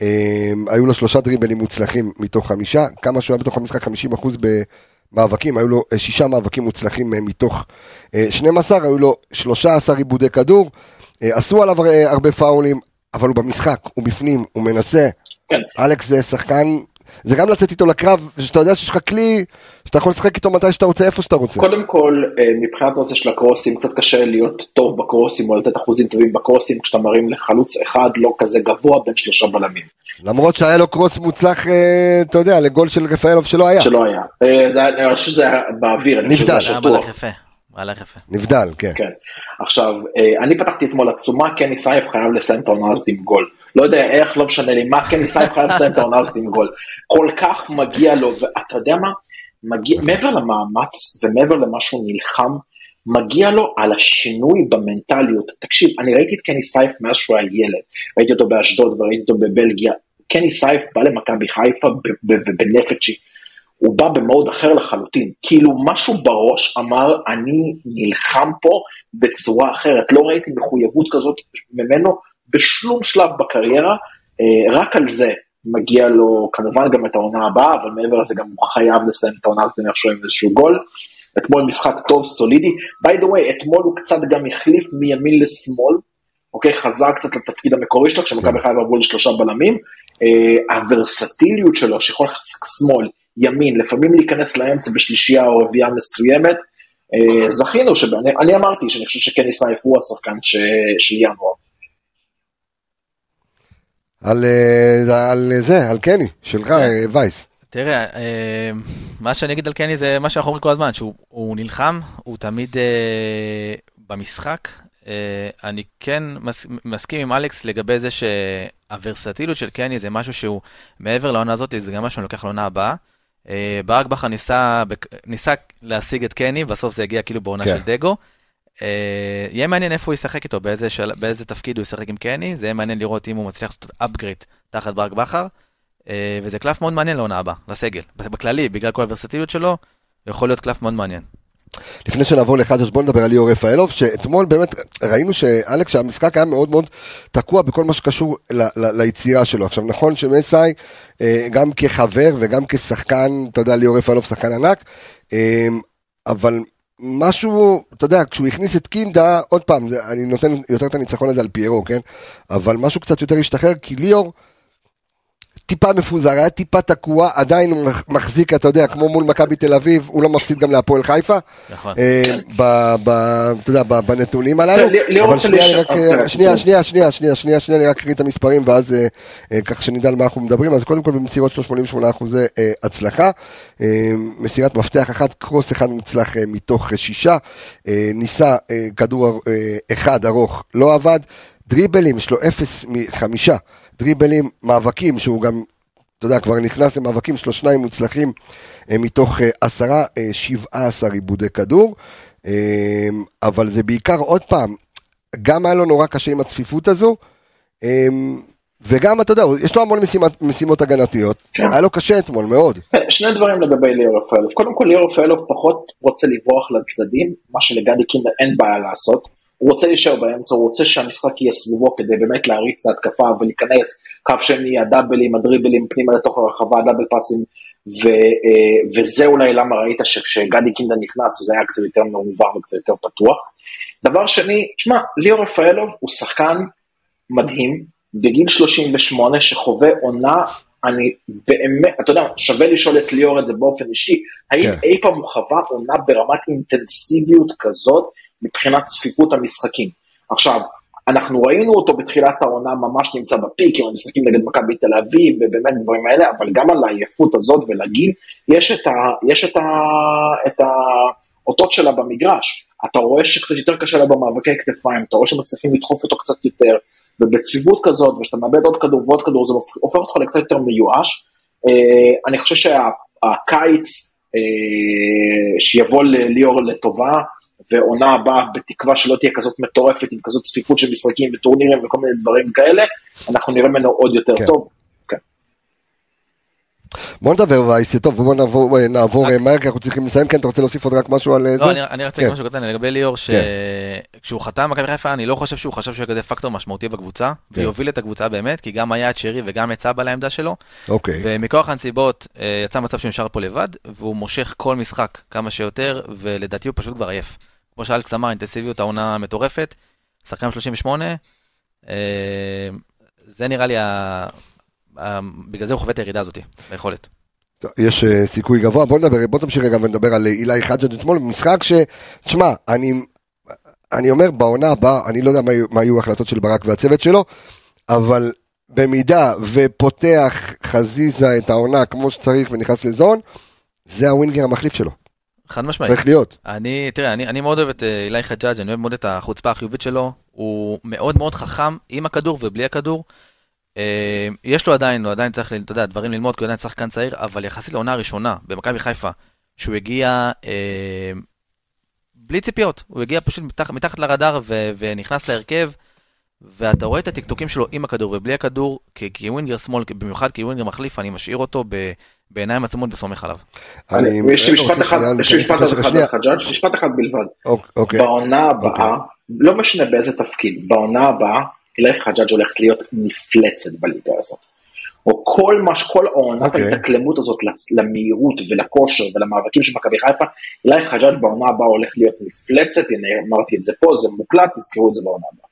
היו לו 3 דריבלים מוצלחים מתוך 5. כמה שהוא היה בתוך המשחק 50% במאבקים, היו לו 6 מאבקים מוצלחים מתוך 12. היו לו 13 עיבודי כדור. עשו עליו הרבה פאולים, אבל הוא במשחק, הוא בפנים, הוא מנסה. כן. אלכס זה שחקן, זה גם לצאת איתו לקרב, שאתה יודע שיש לך כלי, שאתה יכול לשחק איתו מתי שאתה רוצה, איפה שאתה רוצה. קודם כל, מבחינת נושא של הקרוסים, קצת קשה להיות טוב בקרוסים, או לתת אחוזים טובים בקרוסים, כשאתה מרים לחלוץ אחד, לא כזה גבוה, בין 3 בלמים. למרות שהיה לו קרוס מוצלח, אתה יודע, לגול של רפאלוב שלא היה. שלא היה. אני חושב שזה היה באוויר, אני חושב שזה שטוח. נבדל, כן. עכשיו, אני פתחתי אתמול עצומה, קני סייף חייב לסיים את העונה הזאת עם גול. לא יודע איך, לא משנה לי מה, קני סייף חייב לסיים את העונה הזאת עם גול. כל כך מגיע לו, ואתה יודע מה? מעבר למאמץ ומעבר למה שהוא נלחם, מגיע לו על השינוי במנטליות. תקשיב, אני ראיתי את קני סייף מאז שהוא היה ילד, ראיתי אותו באשדוד וראיתי אותו בבלגיה. קני סייף בא למכבי חיפה ובנפצ'י. הוא בא במוד אחר לחלוטין, כאילו משהו בראש אמר, אני נלחם פה בצורה אחרת, לא ראיתי מחויבות כזאת ממנו בשלום שלב בקריירה, רק על זה מגיע לו כמובן גם את העונה הבאה, אבל מעבר לזה גם הוא חייב לסיים את העונה הזאת איכשהו עם איזשהו גול, אתמול משחק טוב, סולידי, by the way, אתמול הוא קצת גם החליף מימין לשמאל, אוקיי, חזר קצת לתפקיד המקורי שלו, כשמכבי חיפה עברו ל3 בלמים, הוורסטיליות שלו שיכול לחזק שמאל, ימין, לפעמים להיכנס לאמצע בשלישייה או רביעייה מסוימת, זכינו, אני אמרתי שאני חושב שקני סייף הוא השחקן של ינואר. על זה, על קני, שלך וייס. תראה, מה שאני אגיד על קני זה מה שאנחנו אומרים כל הזמן, שהוא נלחם, הוא תמיד במשחק, אני כן מסכים עם אלכס לגבי זה שהוורסטיליות של קני זה משהו שהוא מעבר לעונה הזאת, זה גם משהו שאני לוקח לעונה הבאה, ברק בכר ניסה להשיג את קני, בסוף זה הגיע כאילו בעונה של דגו, יהיה מעניין איפה הוא ישחק איתו, באיזה תפקיד הוא ישחק עם קני, זה יהיה מעניין לראות אם הוא מצליח לעשות אפגרייד תחת ברק בכר, וזה קלף מאוד מעניין לעונה הבאה, לסגל, בכללי, בגלל כל הוורסטיליות שלו, יכול להיות קלף מאוד מעניין. לפני שנעבור לחדש, בוא נדבר על ליאור רפאלוב, שאתמול באמת ראינו שאלכס, שהמשחק היה מאוד מאוד תקוע בכל מה שקשור ליצירה שלו. עכשיו נכון שמסאי, גם כחבר וגם כשחקן, אתה יודע, ליאור רפאלוב שחקן ענק, אבל משהו, אתה יודע, כשהוא הכניס את קינדה, עוד פעם, אני נותן יותר את הניצחון הזה על פיירו, כן? אבל משהו קצת יותר השתחרר, כי ליאור טיפה מפוזר, היה טיפה תקוע, עדיין הוא מחזיק, אתה יודע, כמו מול מכבי תל אביב, הוא לא מפסיד גם להפועל חיפה, נכון. אתה יודע, בנתונים הללו, אבל שנייה, אני רק אקריא את המספרים, ואז כך שנדע על מה אנחנו מדברים, אז קודם כל במסירות שלו 88% הצלחה, מסירת מפתח אחת, קרוס אחד מוצלח מתוך 6, ניסה כדור אחד ארוך, לא עבד, דריבלים, יש לו 0-5, דריבלים, מאבקים, שהוא גם, אתה יודע, כבר נכנס למאבקים, 2 מוצלחים מתוך 17 עיבודי כדור, אבל זה בעיקר עוד פעם, גם היה לו נורא קשה עם הצפיפות הזו, וגם, אתה יודע, יש לו המון משימות הגנתיות, היה לו קשה אתמול מאוד. שני דברים לגבי ליאור רפאלוב, קודם כל ליאור רפאלוב פחות רוצה לברוח לצדדים, מה שלגדי קינדה אין בעיה לעשות, הוא רוצה להישאר באמצע, הוא רוצה שהמשחק יהיה סביבו כדי באמת להריץ את ההתקפה ולהיכנס קו שני, הדאבלים, הדריבלים פנימה לתוך הרחבה, הדאבל פאסים, וזה אולי למה ראית שגדי קינדה נכנס, זה היה קצת יותר מעובר וקצת יותר פתוח. דבר שני, תשמע, ליאור רפאלוב הוא שחקן מדהים, בגיל 38 שחווה עונה, אני באמת, אתה יודע, שווה לשאול את ליאור את זה באופן אישי, האם אי פעם הוא חווה עונה ברמת אינטנסיביות כזאת, מבחינת צפיפות המשחקים. עכשיו, אנחנו ראינו אותו בתחילת העונה ממש נמצא בפיק, עם המשחקים נגד מכבי תל אביב, ובאמת דברים האלה, אבל גם על העייפות הזאת ולגיל, יש את האותות שלה במגרש. אתה רואה שקצת יותר קשה לה במאבקי כתפיים, אתה רואה שמצליחים לדחוף אותו קצת יותר, ובצפיפות כזאת, ושאתה מאבד עוד כדור ועוד כדור, זה הופך אותך לקצת יותר מיואש. אני חושב שהקיץ שיבוא ליאור לטובה, ועונה הבאה בתקווה שלא תהיה כזאת מטורפת, עם כזאת צפיפות של משחקים וטורנירים וכל מיני דברים כאלה, אנחנו נראה ממנו עוד יותר טוב. בוא נדבר וייסי, טוב, בוא נעבור מהר, כי אנחנו צריכים לסיים, כן, אתה רוצה להוסיף עוד רק משהו על זה? לא, אני רוצה להגיד משהו קטן, לגבי ליאור, שכשהוא חתם מכבי חיפה, אני לא חושב שהוא חשב שהוא כזה פקטור משמעותי בקבוצה, ויוביל את הקבוצה באמת, כי גם היה את שרי וגם יצא בה לעמדה שלו, ומכוח הנסיבות יצא מצב שהוא נשאר פה לבד, והוא מושך כל משחק כמה שיותר, ולדעתי הוא פשוט כבר עייף. כמו שאלכס אמר, אינטנסיביות העונה מטורפת, שחקן 38, זה נראה לי בגלל זה הוא חווה את הירידה הזאת, ביכולת. יש סיכוי גבוה, בוא תמשיך רגע ונדבר על אילי חג'ג' אתמול, משחק תשמע, אני אומר בעונה הבאה, אני לא יודע מה היו ההחלטות של ברק והצוות שלו, אבל במידה ופותח חזיזה את העונה כמו שצריך ונכנס לזון, זה הווינגר המחליף שלו. חד משמעית. צריך להיות. תראה, אני מאוד אוהב את אילי חג'ג', אני אוהב מאוד את החוצפה החיובית שלו, הוא מאוד מאוד חכם עם הכדור ובלי הכדור, יש לו עדיין צריך, אתה יודע, דברים ללמוד, כי הוא עדיין שחקן צעיר, אבל יחסית לעונה הראשונה, במכבי חיפה, שהוא הגיע בלי ציפיות, הוא הגיע פשוט מתחת לרדאר, ונכנס להרכב, ואתה רואה את הטיקטוקים שלו עם הכדור ובלי הכדור, כווינגר שמאל, במיוחד כווינגר מחליף, אני משאיר אותו בעיניים עצומות וסומך עליו. יש משפט אחד בלבד. בעונה הבאה, לא משנה באיזה תפקיד, בעונה הבאה, אילי חג'ג' הולכת להיות נפלצת בליגה הזאת. או כל העונת ההתאקלמות הזאת למהירות ולכושר ולמאבקים של מכבי חיפה, אילי חג'ג' בעונה הבאה הולך להיות נפלצת, הנה אמרתי את זה פה, זה מוקלט, תזכרו את זה בעונה הבאה.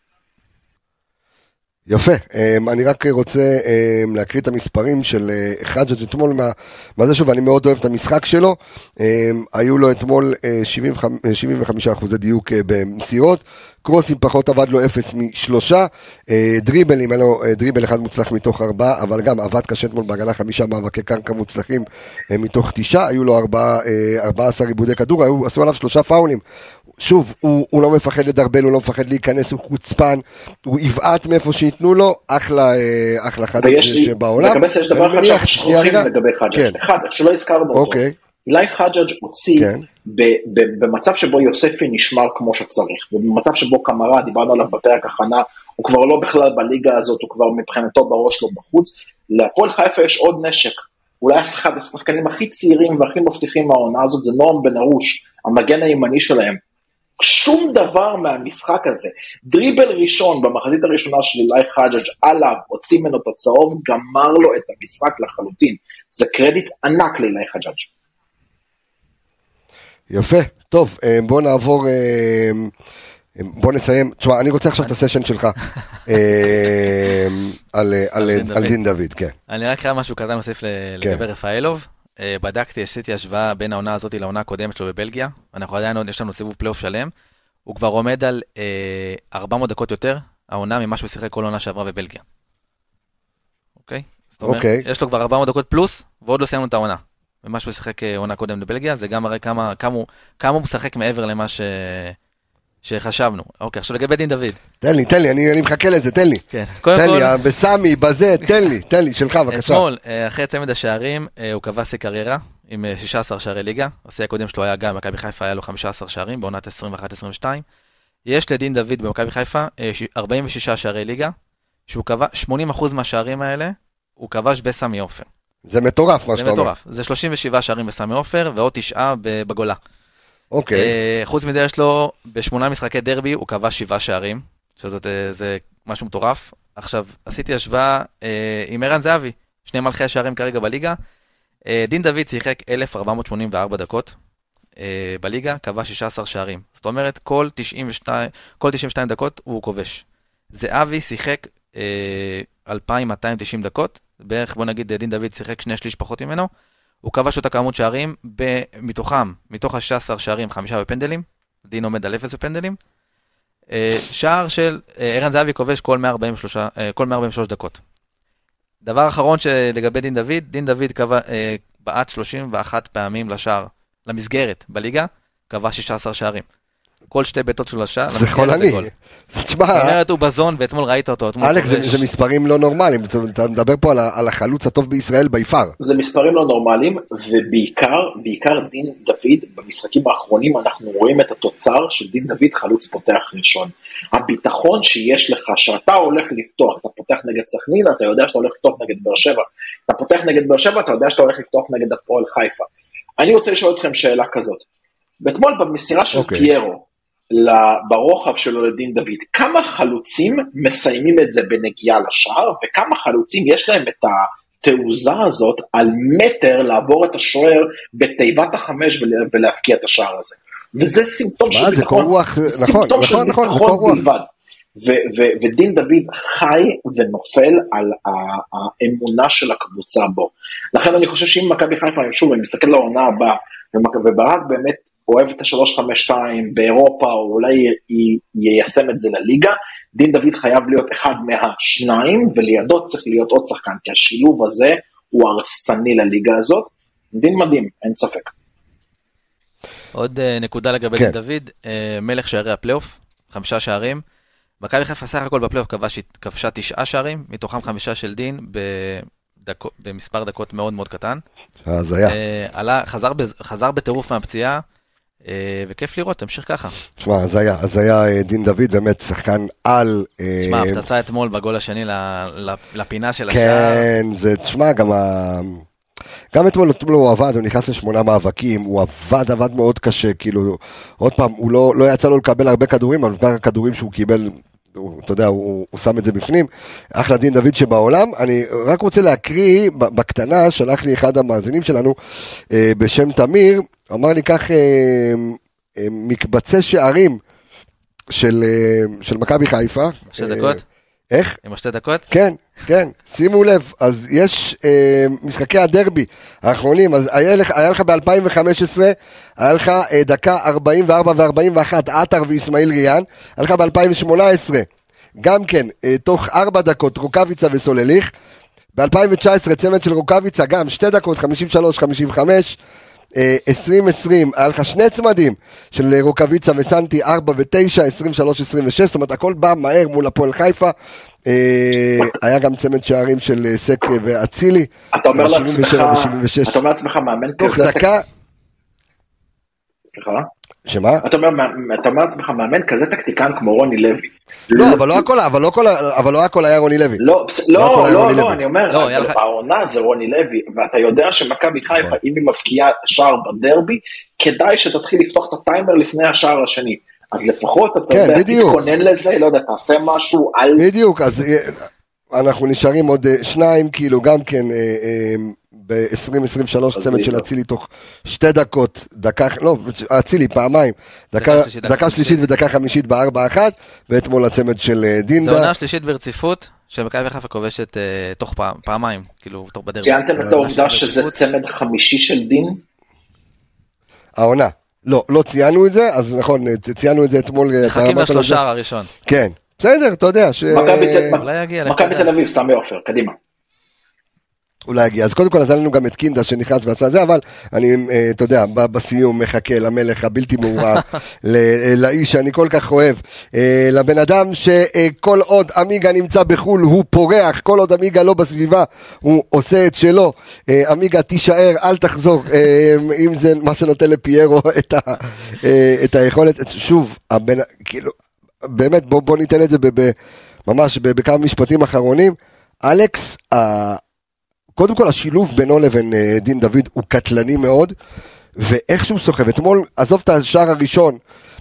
יפה, אני רק רוצה להקריא את המספרים של חג'ג' אתמול, מה זה שוב, אני מאוד אוהב את המשחק שלו, היו לו אתמול 75% דיוק במסירות, קרוסים פחות עבד לו 0 מ3, דריבלים, היה לו דריבל אחד מוצלח מתוך 4, אבל גם עבד קשה אתמול בהגנה 5 מאבקי קרקע מוצלחים מתוך 9, היו לו 14 עיבודי כדור, עשו עליו 3 פאולים, שוב, הוא לא מפחד לדרבל, הוא לא מפחד להיכנס, הוא חוצפן, הוא יבעט מאיפה שיתנו לו, אחלה חג'ג' שבעולם. יש דבר אחד שאנחנו שוכחים לגבי חג'ג', אחד, שלא הזכרנו אותו, אילי חג'ג' הוציא במצב שבו יוספי נשמר כמו שצריך, ובמצב שבו קמרה, דיברנו עליו בפרק הכנה, הוא כבר לא בכלל בליגה הזאת, הוא כבר מבחינתו בראש לא בחוץ, להפועל חיפה יש עוד נשק, אולי אחד השחקנים הכי צעירים והכי מבטיחים מהעונה הזאת, זה נועם בן ארוש, המגן הימני שלהם. שום דבר מהמשחק הזה, דריבל ראשון במחצית הראשונה של אילי חג'אג' עליו, הוציא ממנו את הצהוב, גמר לו את המשחק לחלוטין. זה קרדיט ענק לאילי חג'אג'. יפה, טוב, בוא נעבור, בוא נסיים, תשמע, אני רוצה עכשיו את הסשן שלך, על דין דוד, כן. אני רק חייב משהו קטן נוסיף לגבי רפאלוב, בדקתי, עשיתי השוואה בין העונה הזאת לעונה הקודמת שלו בבלגיה, אנחנו עדיין, יש לנו סיבוב פלייאוף שלם, הוא כבר עומד על 400 דקות יותר, העונה ממה שהוא שיחק כל עונה שעברה בבלגיה. אוקיי? זאת אומרת, יש לו כבר 400 דקות פלוס, ועוד לא סיימנו את העונה. ממה שהוא שיחק עונה קודם בבלגיה, זה גם מראה כמה הוא משחק מעבר למה שחשבנו. אוקיי, עכשיו לגבי דין דוד. תן לי, אני מחכה לזה, תן לי. כן. תן לי, בסמי, בזה, תן לי, שלך, בבקשה. אתמול, אחרי צמד השערים, הוא קבע שיא קריירה, עם 16 שערי ליגה. השיא הקודם שלו היה גם, מכבי חיפה היה לו 15 שערים, בעונת 21-22. יש לדין דוד במכבי חיפה 46 שערי ליגה, שהוא קבע 80% מהשערים האלה, הוא כבש בסמי עופר. זה מטורף מה שאתה אומר. זה מטורף, זה 37 שערים בסמי עופר, ועוד 9 בגולה. אוקיי. חוץ מזה יש לו, ב8 משחקי דרבי, הוא כבש 7 שערים, שזה משהו מטורף. עכשיו, עשיתי השוואה עם ערן זהבי, שני מלכי השערים כרגע בליגה. דין דוד שיחק 1484 דקות בליגה, כבש 16 שערים. זאת אומרת, כל 92 דקות הוא כובש. זהבי שיחק 2290 דקות, בערך בוא נגיד דין דוד שיחק 2/3 פחות ממנו, הוא כבש אותה כמות שערים, מתוך ה-16 שערים 5 בפנדלים, דין עומד על 0 בפנדלים, שער של ערן זהבי כובש כל 143 דקות. דבר אחרון לגבי דין דוד בעט 31 פעמים לשער, למסגרת בליגה, כבש 16 שערים. כל 2 ביתות שלו לשער, זה חולני. זאת אומרת, הוא בזון, ואתמול ראית אותו. אלכס, זה מספרים לא נורמליים, אתה מדבר פה על החלוץ הטוב בישראל ביפר. זה מספרים לא נורמליים, ובעיקר דין דוד, במשחקים האחרונים אנחנו רואים את התוצר של דין דוד חלוץ פותח ראשון. הביטחון שיש לך, שאתה הולך לפתוח, אתה פותח נגד סכנין, אתה יודע שאתה הולך לפתוח נגד באר שבע, אתה פותח נגד באר שבע, אתה יודע שאתה הולך לפתוח נגד הפועל חיפה. אני רוצה לשאול אתכם שאלה כזאת. ואתמול במסירה של פיירו, ברוחב שלו לדין דוד, כמה חלוצים מסיימים את זה בנגיעה לשער, וכמה חלוצים יש להם את התעוזה הזאת על מטר לעבור את השוער בתיבת החמש ולהפקיע את השער הזה. וזה סימפטום של ביטחון, סימפטום של ביטחון בלבד. ודין דוד חי ונופל על האמונה של הקבוצה בו. לכן אני חושב שאם מכבי חיפה, שוב, אני מסתכל לעונה הבאה, וברק באמת אוהב את ה-352 באירופה, או אולי יישם את זה לליגה, דין דוד חייב להיות אחד מהשניים, ולידו צריך להיות עוד שחקן, כי השילוב הזה הוא הרסני לליגה הזאת. דין מדהים, אין ספק. עוד נקודה לגבי דין דוד, מלך שערי הפלייאוף, 5 שערים, מכבי חיפה סך הכל בפלייאוף כבשה 9 שערים, מתוכם 5 של דין, במספר דקות מאוד מאוד קטן. אז היה. חזר בטירוף מהפציעה, וכיף לראות, תמשיך ככה. תשמע, אז היה דין דוד, באמת שחקן על... תשמע, הפצצה אתמול בגול השני לפינה של השער. כן, זה, תשמע, גם אתמול הוא עבד, הוא נכנס ל8 מאבקים, הוא עבד מאוד קשה, כאילו, עוד פעם, הוא לא יצא לו לקבל הרבה כדורים, אבל בעיקר הכדורים שהוא קיבל, אתה יודע, הוא שם את זה בפנים, אחלה דין דוד שבעולם. אני רק רוצה להקריא, בקטנה, שלח לי אחד המאזינים שלנו, בשם תמיר, אמר לי כך, מקבצי שערים של מכבי חיפה. 2 דקות? איך? עם 2 דקות? כן, שימו לב, אז יש משחקי הדרבי האחרונים, אז היה לך ב-2015, היה לך דקה 44 ו-41, עטר וישמעאל ריאן, היה לך ב-2018, גם כן, תוך 4 דקות, רוקביצה וסולליך, ב-2019 צמד של רוקביצה, גם 2 דקות, 53-55, 2020, היה לך 2 צמדים של רוקביצה וסנטי, 4 ו-9, 23-26, זאת אומרת, הכל בא מהר מול הפועל חיפה, היה גם צמד שערים של סק ואצילי, אתה אומר לעצמך מאמן תוך דקה, סליחה? שמה? אתה אומר לעצמך, מאמן כזה טקטיקן כמו רוני לוי. לא, אבל לא הכל היה רוני לוי. לא, אני אומר, העונה זה רוני לוי, ואתה יודע שמכבי חיפה, אם היא מבקיעה שער בדרבי, כדאי שתתחיל לפתוח את הטיימר לפני השער השני. אז לפחות אתה יודע, תתכונן לזה, לא יודע, תעשה משהו על... בדיוק, אז אנחנו נשארים עוד 2, כאילו גם כן ב-2023 צמד של אצילי תוך 2 דקות, לא, אצילי פעמיים, דקה שלישית ודקה חמישית ב-4-1, ואתמול הצמד של דינדה. זו עונה שלישית ברציפות, שמכבי חיפה כובשת תוך פעמיים, כאילו תוך בדרך. ציינתם את העובדה שזה צמד חמישי של דין? העונה. לא ציינו את זה, אז נכון, ציינו את זה אתמול. מחכים לשלושה הראשון. כן, בסדר, אתה יודע. מכבי תל אביב, סמי עופר, קדימה. אולי יגיע, אז קודם כל אז לנו גם את קינדה שנכנס ועשה זה, אבל אני, אתה יודע, בסיום מחכה למלך הבלתי מעורב, לאיש שאני כל כך אוהב, לבן אדם שכל עוד אמיגה נמצא בחול הוא פורח, כל עוד אמיגה לא בסביבה הוא עושה את שלו, אמיגה תישאר, אל תחזור, אם זה מה שנותן לפיירו את היכולת, שוב, כאילו, באמת בוא ניתן את זה ממש בכמה משפטים אחרונים, אלכס, קודם כל השילוב בינו לבין דין דוד הוא קטלני מאוד, ואיכשהו סוחב, אתמול עזוב את השער הראשון,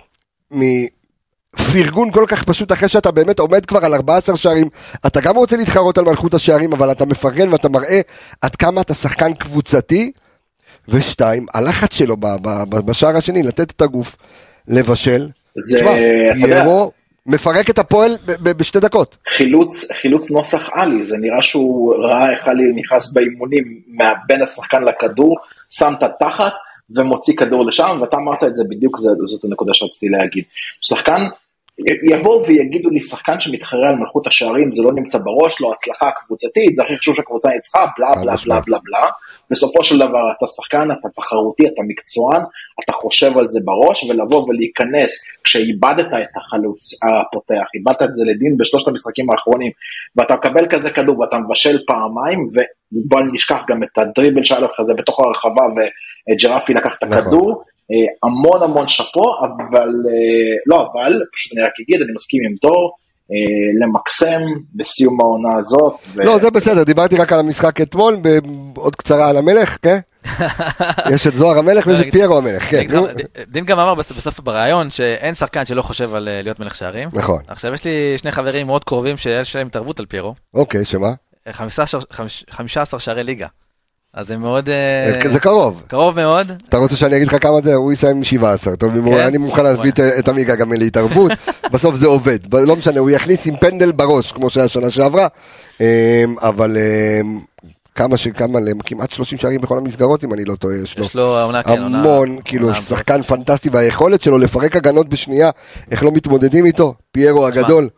מפרגון כל כך פשוט, אחרי שאתה באמת עומד כבר על 14 שערים, אתה גם רוצה להתחרות על מלכות השערים, אבל אתה מפרגן ואתה מראה עד כמה אתה שחקן קבוצתי, ושתיים, הלחץ שלו בשער השני, לתת את הגוף, לבשל, פיירו, מפרק את הפועל ב2 דקות. חילוץ נוסח עלי, זה נראה שהוא ראה איך עלי נכנס באימונים בין השחקן לכדור, שם את התחת ומוציא כדור לשם, ואתה אמרת את זה בדיוק, זאת הנקודה שרציתי להגיד. שחקן, יבואו ויגידו לי, שחקן שמתחרה על מלכות השערים, זה לא נמצא בראש, לא הצלחה קבוצתית, זה הכי חשוב שהקבוצה ניצחה, בלה בלה בלה בלה בלה, בסופו של דבר אתה שחקן, אתה תחרותי, אתה מקצוען, אתה חושב על זה בראש, ולבוא ולהיכנס, כשאיבדת את החלוץ הפותח, איבדת את זה לדין בשלושת המשחקים האחרונים, ואתה מקבל כזה כדור, ואתה מבשל פעמיים, ובוא נשכח גם את הדריבל שלך הזה בתוך הרחבה, וג'רפי לקח את הכדור, המון שפו, אבל פשוט אני רק אגיד, אני מסכים עם דור, למקסם בסיום העונה הזאת. לא, זה בסדר, דיברתי רק על המשחק אתמול, עוד קצרה על המלך, כן? יש את זוהר המלך ויש את פיירו המלך, כן. דין גם אמר בסוף ברעיון שאין שחקן שלא חושב על להיות מלך שערים. נכון. עכשיו יש לי 2 חברים מאוד קרובים שיש להם התערבות על פיירו. אוקיי, שמה? 15 שערי ליגה. אז זה מאוד... זה קרוב. קרוב מאוד. אתה רוצה שאני אגיד לך כמה זה? הוא יסיים 17. טוב, אני מוכן להביא את אמיגה גם להתערבות. בסוף זה עובד. לא משנה, הוא יכניס עם פנדל בראש, כמו שהיה שנה שעברה. אבל כמעט 30 שערים בכל המסגרות, אם אני לא טועה. יש לו עונה כן. המון, כאילו, שחקן פנטסטי, והיכולת שלו לפרק הגנות בשנייה, איך לא מתמודדים איתו? פיירו הגדול.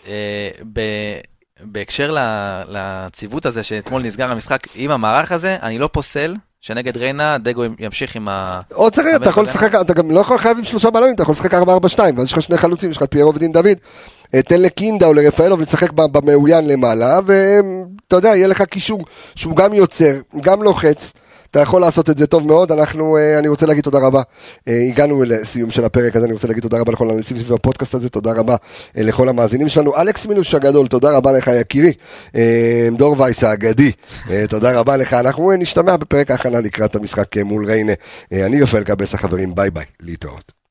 בהקשר לציוות הזה שאתמול נסגר המשחק עם המערך הזה, אני לא פוסל שנגד ריינה דגו ימשיך עם עוד צריך, אתה יכול לשחק, אתה גם לא יכול לחייב עם 3 בלמים, אתה יכול לשחק 4-4-2, ואז יש לך 2 חלוצים, יש לך פיירו ודין דוד, תן לקינדה או לרפאלוב לשחק במאוין למעלה, ואתה יודע, יהיה לך קישור שהוא גם יוצר, גם לוחץ, אתה יכול לעשות את זה טוב מאוד. אני רוצה להגיד תודה רבה, הגענו לסיום של הפרק הזה, אני רוצה להגיד תודה רבה לכל האנשים סביב הפודקאסט הזה, תודה רבה לכל המאזינים שלנו, אלכס מינוש הגדול, תודה רבה לך יקירי, דור וייס האגדי, תודה רבה לך, אנחנו נשתמע בפרק ההכנה לקראת המשחק מול ריינה, אני רפאל קבס החברים, ביי ביי, להתראות.